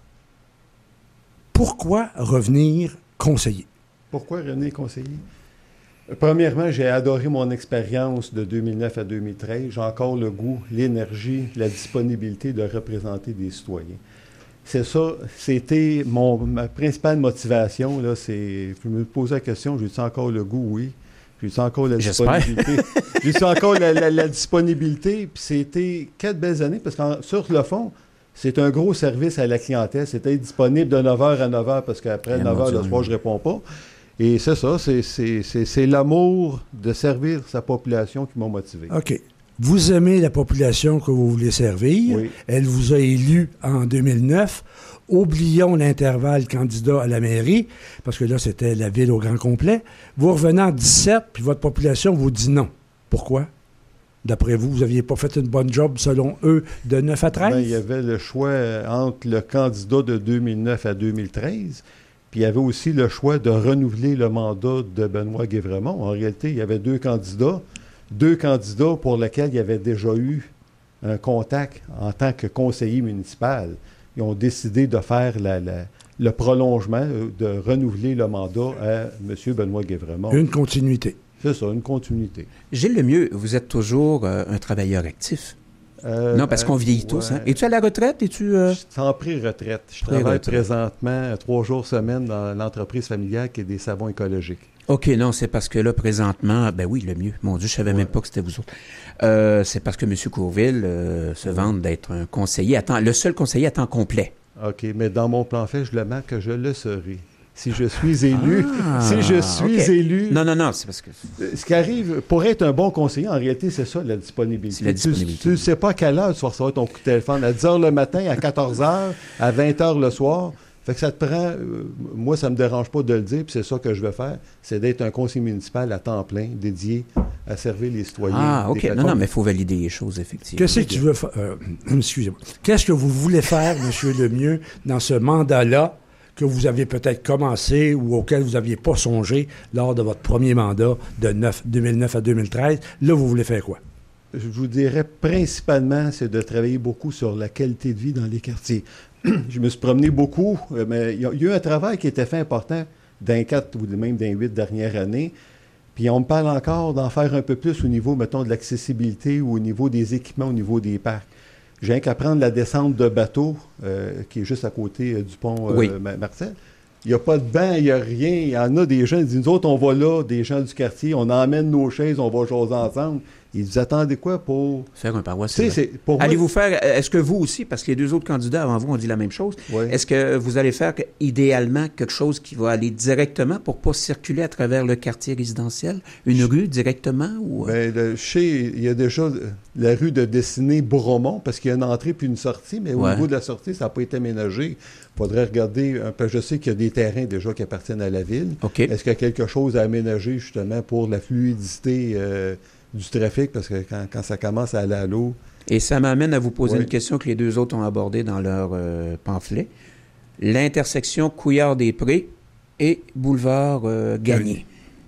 Pourquoi revenir conseiller? Pourquoi revenir conseiller? Premièrement, j'ai adoré mon expérience de deux mille neuf à deux mille treize. J'ai encore le goût, l'énergie, la disponibilité de représenter des citoyens. C'est ça, c'était mon, ma principale motivation. Là, c'est, je me posais la question, j'ai-tu encore le goût? Oui. J'ai-tu encore la J'espère. disponibilité? J'ai-tu encore la, la, la disponibilité? Puis c'était quatre belles années, parce que sur le fond, c'est un gros service à la clientèle. C'était disponible de neuf heures à neuf heures, parce qu'après neuf heures, le soir, je ne réponds pas. Et c'est ça, c'est, c'est, c'est, c'est l'amour de servir sa population qui m'a motivé. OK. Vous aimez la population que vous voulez servir. Oui. Elle vous a élu en deux mille neuf. Oublions l'intervalle candidat à la mairie, parce que là, c'était la ville au grand complet. Vous revenez en dix-sept, puis votre population vous dit non. Pourquoi? D'après vous, vous n'aviez pas fait une bonne job, selon eux, de neuf à treize? Bien, il y avait le choix entre le candidat de deux mille neuf à deux mille treize. Puis il y avait aussi le choix de renouveler le mandat de Benoît Guévremont. En réalité, il y avait deux candidats, deux candidats pour lesquels il y avait déjà eu un contact en tant que conseiller municipal. Ils ont décidé de faire la, la, le prolongement, de renouveler le mandat à M. Benoît Guévremont. Une continuité. C'est ça, une continuité. Gilles Lemieux, vous êtes toujours euh, un travailleur actif. Euh, non, parce qu'on vieillit euh, tous. Ouais. Hein? Es-tu à la retraite? Es-tu, euh... Je suis en pré-retraite. Je pré-retraite. travaille présentement trois jours semaine dans l'entreprise familiale qui est des savons écologiques. OK, non, c'est parce que là, présentement, ben oui, le mieux. Mon Dieu, je savais ouais. même pas que c'était vous autres. Euh, c'est parce que M. Courville euh, se vante d'être un conseiller à temps, le seul conseiller à temps complet. OK, mais dans mon plan fait, je le marque que je le serai. Si je suis élu, ah, si je suis okay. élu... Non, non, non, c'est parce que... Ce qui arrive, pour être un bon conseiller, en réalité, c'est ça, la disponibilité. C'est la disponibilité. Tu ne sais pas à quelle heure tu vas recevoir ton coup de téléphone, à dix heures le matin, à quatorze heures, à vingt heures le soir. Fait que ça te prend... Euh, moi, ça ne me dérange pas de le dire, puis c'est ça que je veux faire, c'est d'être un conseiller municipal à temps plein, dédié à servir les citoyens. Ah, OK. Non, non, mais il faut valider les choses, effectivement. Qu'est-ce que tu veux faire... Euh, excusez-moi. Qu'est-ce que vous voulez faire, M. Lemieux, dans ce mandat-là, que vous aviez peut-être commencé ou auquel vous n'aviez pas songé lors de votre premier mandat de deux mille neuf à deux mille treize. Là, vous voulez faire quoi? Je vous dirais principalement, c'est de travailler beaucoup sur la qualité de vie dans les quartiers. Je me suis promené beaucoup, mais il y a eu un travail qui était fait important dans les quatre ou même dans les huit dernières années. Puis on me parle encore d'en faire un peu plus au niveau, mettons, de l'accessibilité ou au niveau des équipements, au niveau des parcs. J'ai qu'à prendre la descente de bateau, euh, qui est juste à côté euh, du pont euh, oui. Marcel. Il n'y a pas de banc, il n'y a rien. Il y en a des gens, ils disent, nous autres, on va là, des gens du quartier, on emmène nos chaises, on va jaser ensemble. Ils vous attendez quoi pour... Faire un paroisse. Pour Allez-vous moi... faire... Est-ce que vous aussi, parce que les deux autres candidats avant vous ont dit la même chose, oui. Est-ce que vous allez faire idéalement quelque chose qui va aller directement pour ne pas circuler à travers le quartier résidentiel? Une je... rue directement? Ou... Bien, le, je sais, il y a déjà la rue de destinée Bromont, parce qu'il y a une entrée puis une sortie, mais ouais. Au niveau de la sortie, ça n'a pas été aménagé. Il faudrait regarder, un peu, je sais qu'il y a des terrains déjà qui appartiennent à la ville. Okay. Est-ce qu'il y a quelque chose à aménager justement pour la fluidité euh, du trafic, parce que quand, quand ça commence à aller à l'eau... Et ça m'amène à vous poser oui. une question que les deux autres ont abordée dans leur euh, pamphlet. L'intersection Couillard-des-Prés et boulevard euh, Gagné.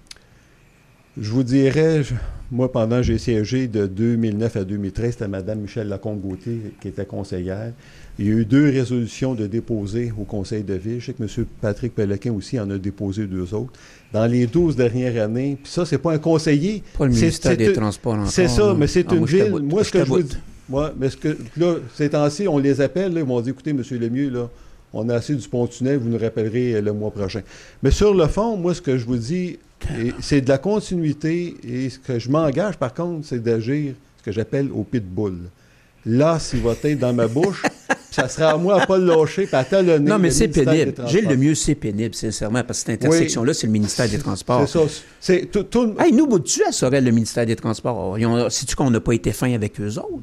Je vous dirais, je, moi, pendant que j'ai siégé de deux mille neuf à deux mille treize, c'était Mme Michèle Lacombe-Gauthier qui était conseillère. Il y a eu deux résolutions de déposer au conseil de ville. Je sais que M. Patrick Pellequin aussi en a déposé deux autres. Dans les douze dernières années, puis ça, c'est pas un conseiller. Pas le ministère c'est, des c'est, Transports encore. C'est ça, mais c'est ah, une moi, ville. Moi, moi, je ce que je vous dis... Moi, mais ce que... Là, ces temps-ci, on les appelle, là, ils m'ont dit, écoutez, M. Lemieux, là, on a assez du pont-tunnel, vous nous rappellerez le mois prochain. Mais sur le fond, moi, ce que je vous dis, et c'est de la continuité, et ce que je m'engage, par contre, c'est d'agir, ce que j'appelle au pitbull. Là, s'il va être dans ma bouche, ça sera à moi à pas le lâcher, puis à talonner. Non, mais le c'est ministère pénible. des Gilles, le Transports. mieux, c'est pénible, sincèrement, parce que cette intersection-là, oui, c'est le ministère des Transports. C'est ça. C'est tout, tout... Hey, nous, bout-tu à Sorel, le ministère des Transports? Sais-tu qu'on n'a pas été fin avec eux autres?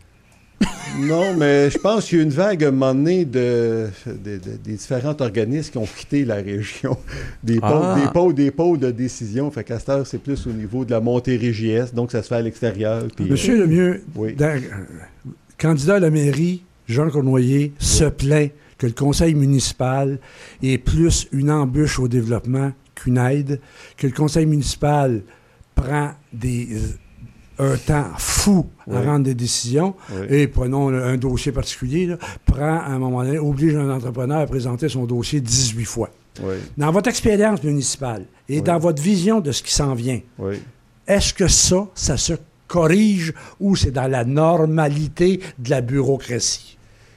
Non, mais je pense qu'il y a eu une vague à un moment donné de, de, de, des différents organismes qui ont quitté la région. Des pôles, ah. des pôles, des pôles de décision. Fait qu'à cette heure, c'est plus au niveau de la Montérégie-Est, donc ça se fait à l'extérieur. Puis, Monsieur euh, Lemieux, oui. dans, euh, candidat à la mairie, Jean Cournoyer, oui. se plaint que le conseil municipal est plus une embûche au développement qu'une aide, que le conseil municipal prend des... un temps fou à oui. rendre des décisions, oui. et prenons un dossier particulier, là, prend à un moment donné, oblige un entrepreneur à présenter son dossier dix-huit fois. Oui. Dans votre expérience municipale et oui. dans votre vision de ce qui s'en vient, oui. est-ce que ça, ça se corrige ou c'est dans la normalité de la bureaucratie?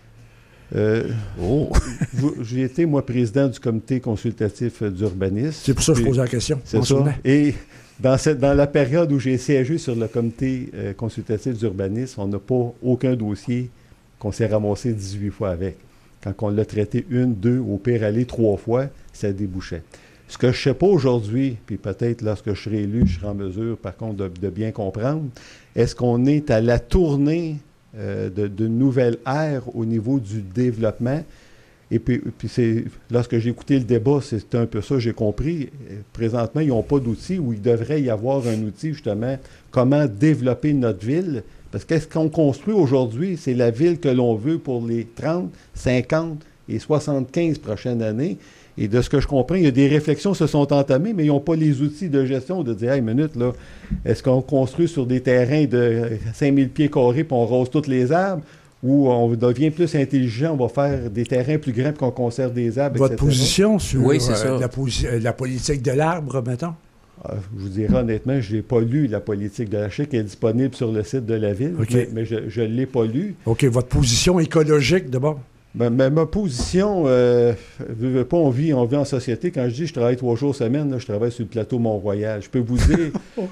Euh, oh. J'ai été, moi, président du comité consultatif d'urbanisme. C'est pour ça que je posais la question. C'est ça. Et Dans, cette, dans la période où j'ai siégé sur le comité euh, consultatif d'urbanisme, on n'a pas aucun dossier qu'on s'est ramassé dix-huit fois avec. Quand on l'a traité une, deux, au pire aller trois fois, ça débouchait. Ce que je ne sais pas aujourd'hui, puis peut-être lorsque je serai élu, je serai en mesure, par contre, de, de bien comprendre, est-ce qu'on est à la tournée euh, de, de nouvelles ères au niveau du développement? Et puis, puis c'est, lorsque j'ai écouté le débat, c'est un peu ça, j'ai compris. Présentement, ils n'ont pas d'outils où il devrait y avoir un outil, justement, comment développer notre ville. Parce que qu'est-ce qu'on construit aujourd'hui, c'est la ville que l'on veut pour les trente, cinquante et soixante-quinze prochaines années. Et de ce que je comprends, il y a des réflexions qui se sont entamées, mais ils n'ont pas les outils de gestion de dire, hey, minute, là, est-ce qu'on construit sur des terrains de cinq mille pieds carrés puis on rose tous les arbres? Où on devient plus intelligent, on va faire des terrains plus grands et qu'on conserve des arbres, Votre et cetera. Position sur oui, c'est euh, ça. La, posi- la politique de l'arbre, mettons? Euh, je vous dirais honnêtement, je n'ai pas lu la politique de l'arbre. Je sais qu'elle est disponible sur le site de la ville, okay. mais, mais je ne l'ai pas lu. OK. Votre position écologique, d'abord? Ben, ma, ma position, euh, veux, veux pas, on vit, on vit en société. Quand je dis je travaille trois jours semaine, là, je travaille sur le plateau Mont-Royal. Je peux vous dire,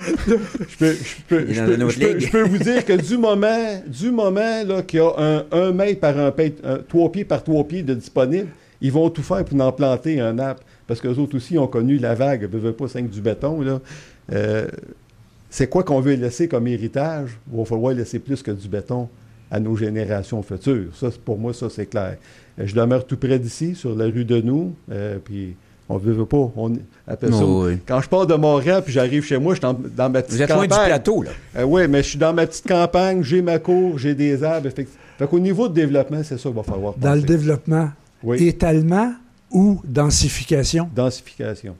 je peux, je peux, je peux, je peux, je peux vous dire que du moment, du moment là, qu'il y a un, un mètre par un mètre, un, trois pieds par trois pieds de disponible, ils vont tout faire pour en planter un arbre. Parce qu'eux autres aussi ont connu la vague. Veux, veux pas, c'est du béton, là. Euh, c'est quoi qu'on veut laisser comme héritage? Il va falloir laisser plus que du béton à nos générations futures. Ça, pour moi, ça, c'est clair. Euh, je demeure tout près d'ici, sur la rue de nous, euh, puis on ne veut pas. On appelle ça. Oh, oui. Quand je pars de Montréal, puis j'arrive chez moi, je suis dans, dans ma petite Vous êtes campagne. loin du plateau, là. Euh, oui, mais je suis dans ma petite campagne, j'ai ma cour, j'ai des arbres. Effectivement. Fait qu'au niveau de développement, c'est ça qu'il va falloir Dans penser. le développement, oui. étalement ou densification? Densification.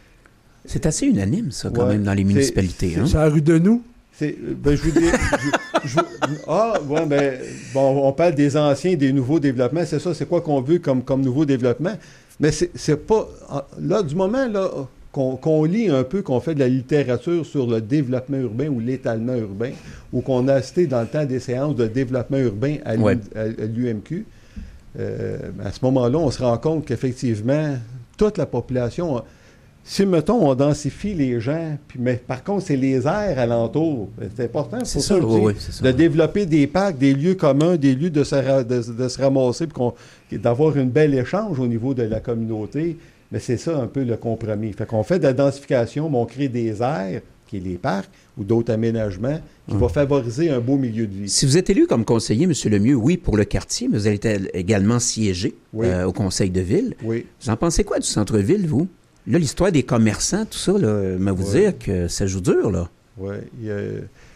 C'est assez unanime, ça, quand ouais, même, dans les municipalités. C'est, hein? c'est la rue de nous? C'est, ben, je vous dis, je, je, ah, ouais, ben, bon, on parle des anciens, des nouveaux développements, c'est ça, c'est quoi qu'on veut comme, comme nouveau développement, mais c'est, c'est pas, là, du moment, là, qu'on, qu'on lit un peu, qu'on fait de la littérature sur le développement urbain ou l'étalement urbain, ou qu'on a assisté dans le temps des séances de développement urbain à, ouais. à, à l'U M Q, euh, à ce moment-là, on se rend compte qu'effectivement, toute la population... Si, mettons, on densifie les gens, puis, mais par contre, c'est les aires alentours. C'est important pour c'est ça, ça, dire, oui, c'est ça, de oui. développer des parcs, des lieux communs, des lieux de se, ra- de, de se ramasser, puis qu'on, d'avoir un bel échange au niveau de la communauté. Mais c'est ça un peu le compromis. Fait qu'on fait de la densification, mais on crée des aires, qui est les parcs, ou d'autres aménagements, qui hum. vont favoriser un beau milieu de vie. Si vous êtes élu comme conseiller, M. Lemieux, oui, pour le quartier, mais vous allez également siéger oui. euh, au conseil de ville. Oui. Vous en pensez quoi du centre-ville, vous? Là, l'histoire des commerçants, tout ça, là, mais vous ouais. dire que ça joue dur, là. Oui, il y a,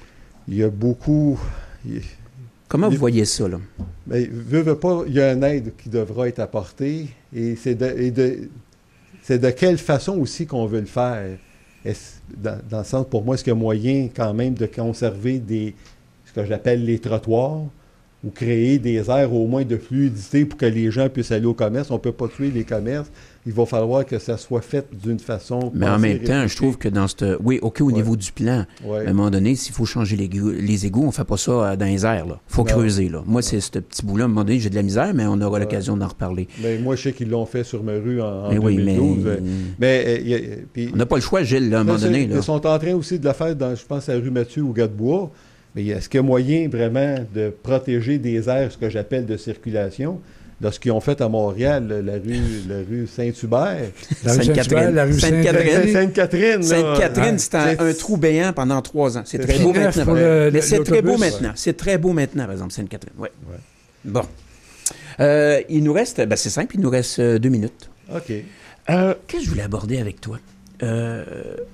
il y a beaucoup... Il, Comment il, vous voyez ça, là? Bien, veut, veut pas, il y a une aide qui devra être apportée, et c'est de, et de, c'est de quelle façon aussi qu'on veut le faire. Est-ce, dans, dans le sens, pour moi, est-ce qu'il y a moyen quand même de conserver des, ce que j'appelle les trottoirs, ou créer des aires au moins de fluidité pour que les gens puissent aller au commerce. On ne peut pas tuer les commerces. Il va falloir que ça soit fait d'une façon... Mais en même temps, je trouve que dans ce... Oui, OK, au ouais. niveau du plan, ouais. à un moment donné, s'il faut changer les, les égouts, on ne fait pas ça dans les airs. Il faut non. creuser. Là. Moi, c'est ce petit bout-là. À un moment donné, j'ai de la misère, mais on aura ouais. l'occasion d'en reparler. Mais moi, je sais qu'ils l'ont fait sur ma rue en, en mais deux mille douze. Oui, mais... mais euh, y a, pis, on n'a pas le choix, Gilles, là, à un moment donné. Là. Ils sont en train aussi de la faire dans, je pense, à la rue Mathieu ou Gadebois. Mais est-ce qu'il y a moyen vraiment de protéger des aires, ce que j'appelle de circulation? Lorsqu'ils ont fait à Montréal la rue, la rue Saint-Hubert. La rue Saint-Hubert, la rue Sainte-Catherine. Sainte-Catherine. Sainte-Catherine, c'était un, un trou béant pendant trois ans. C'est très beau maintenant. Le, Mais c'est très beau maintenant. Ouais. C'est très beau maintenant, par exemple, Sainte-Catherine. Ouais. Ouais. Bon. Euh, il nous reste, ben c'est simple, il nous reste deux minutes. OK. Euh, qu'est-ce que je voulais aborder avec toi? Euh,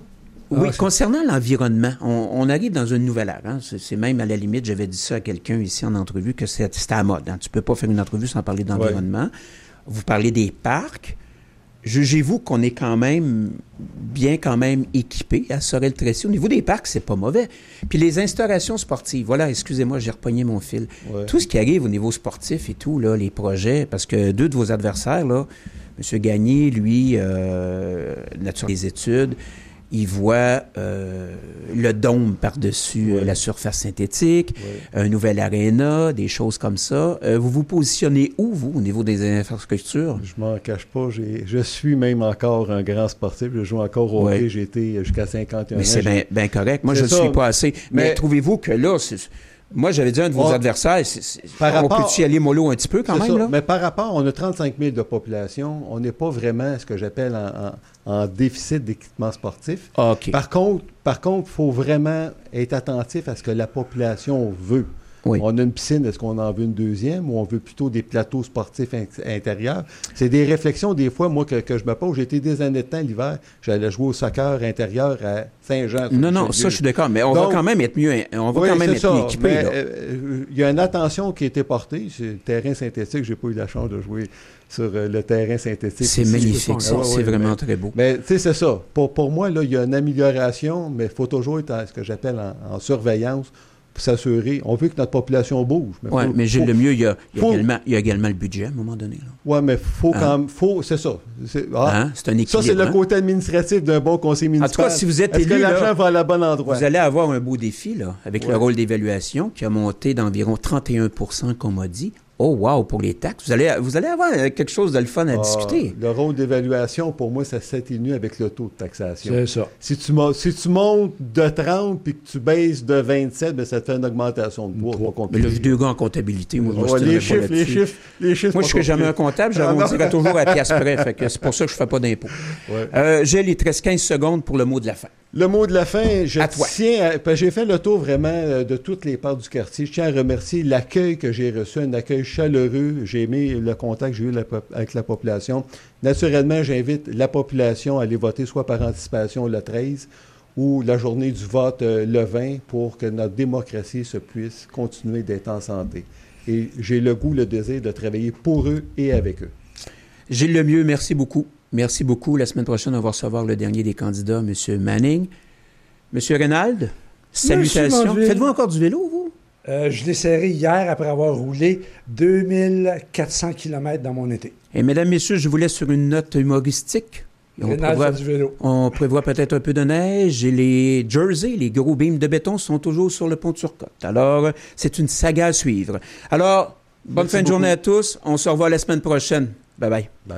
oui, ah, concernant l'environnement, on, on arrive dans une nouvelle ère. Hein? C'est, c'est même à la limite, j'avais dit ça à quelqu'un ici en entrevue, que c'est, c'était à la mode. Hein? Tu ne peux pas faire une entrevue sans parler d'environnement. Ouais. Vous parlez des parcs. Jugez-vous qu'on est quand même bien quand même équipé à Sorel-Tracy. Au niveau des parcs, c'est pas mauvais. Puis les installations sportives, voilà, excusez-moi, j'ai repogné mon fil. Ouais. Tout ce qui arrive au niveau sportif et tout, là, les projets, parce que deux de vos adversaires, là, M. Gagné, lui, euh, nature des études, il voit euh, le dôme par-dessus oui. euh, la surface synthétique, oui. un nouvel aréna, des choses comme ça. Euh, vous vous positionnez où, vous, au niveau des infrastructures? Je m'en cache pas. J'ai, je suis même encore un grand sportif. Je joue encore au hockey. Oui. J'ai été jusqu'à cinquante et un Mais ans. c'est bien ben correct. Moi, c'est je ne suis pas assez. Mais, mais trouvez-vous que là... C'est, moi, j'avais dit à un de vos on, adversaires, c'est, c'est, par on rapport, peut-y aller mollo un petit peu quand même? Ça, là? Mais par rapport, on a trente-cinq mille de population. On n'est pas vraiment ce que j'appelle en, en, en déficit d'équipement sportif. Okay. Par contre, par contre, il faut vraiment être attentif à ce que la population veut. Oui. On a une piscine, est-ce qu'on en veut une deuxième ou on veut plutôt des plateaux sportifs in- intérieurs? C'est des réflexions, des fois, moi, que, que je me pose. J'ai été des années de temps l'hiver, j'allais jouer au soccer intérieur à Saint-Jean. Non, non, ça, je suis d'accord, mais on Donc, va quand même être mieux, on va oui, quand même être ça, mieux équipé. Il euh, y a une attention qui a été portée. C'est le terrain synthétique, j'ai pas eu la chance de jouer sur euh, le terrain synthétique. C'est ici, magnifique, ça, ah, c'est ouais, vraiment mais, très beau. Mais, tu sais, c'est ça. Pour, pour moi, là, il y a une amélioration, mais il faut toujours être en ce que j'appelle en, en surveillance, pour s'assurer. On veut que notre population bouge. Oui, mais Gilles faut, Lemieux, il y, a, il, y a également, il y a également le budget à un moment donné. Oui, mais il faut hein? quand même... Faut, c'est ça. C'est, ah, hein? C'est un équilibre. Ça, c'est hein? le côté administratif d'un bon conseil municipal. En tout cas, si vous êtes Est-ce élu, que l'argent là, va à bon endroit? Vous allez avoir un beau défi là, avec ouais. le rôle d'évaluation qui a monté d'environ trente et un pour cent, qu'on m'a dit. Oh, wow, pour les taxes. Vous allez, vous allez avoir quelque chose de le fun à ah, discuter. Le rôle d'évaluation, pour moi, ça s'atténue avec le taux de taxation. C'est ça. Si tu, si tu montes de trente puis que tu baisses de vingt-sept, bien, ça te fait une augmentation de poids. Mais là, deux gars en comptabilité, moi, ouais, les, chiffres, les chiffres, les chiffres. Moi, je ne serais jamais un comptable, j'arrondirais toujours à pièce près. Fait que c'est pour ça que je ne fais pas d'impôt. Ouais. Euh, Gilles, il te reste quinze secondes pour le mot de la fin. Le mot de la fin, je tiens à, j'ai fait le tour vraiment de toutes les parts du quartier. Je tiens à remercier l'accueil que j'ai reçu, un accueil chaleureux. J'ai aimé le contact que j'ai eu la, avec la population. Naturellement, j'invite la population à aller voter soit par anticipation le treize ou la journée du vote euh, le vingt pour que notre démocratie se puisse continuer d'être en santé. Et j'ai le goût, le désir de travailler pour eux et avec eux. Gilles Lemieux, merci beaucoup. Merci beaucoup. La semaine prochaine, on va recevoir le dernier des candidats, M. Manning. M. Reynald, salutations. Faites-vous encore du vélo, vous? Euh, je l'ai serré hier après avoir roulé deux mille quatre cents kilomètres dans mon été. Et mesdames, messieurs, je vous laisse sur une note humoristique. On prévoit, du vélo. on prévoit peut-être un peu de neige et les jerseys, les gros beams de béton sont toujours sur le pont de Turcotte. Alors, c'est une saga à suivre. Alors, bonne Merci fin de beaucoup. journée à tous. On se revoit la semaine prochaine. Bye bye. Bye.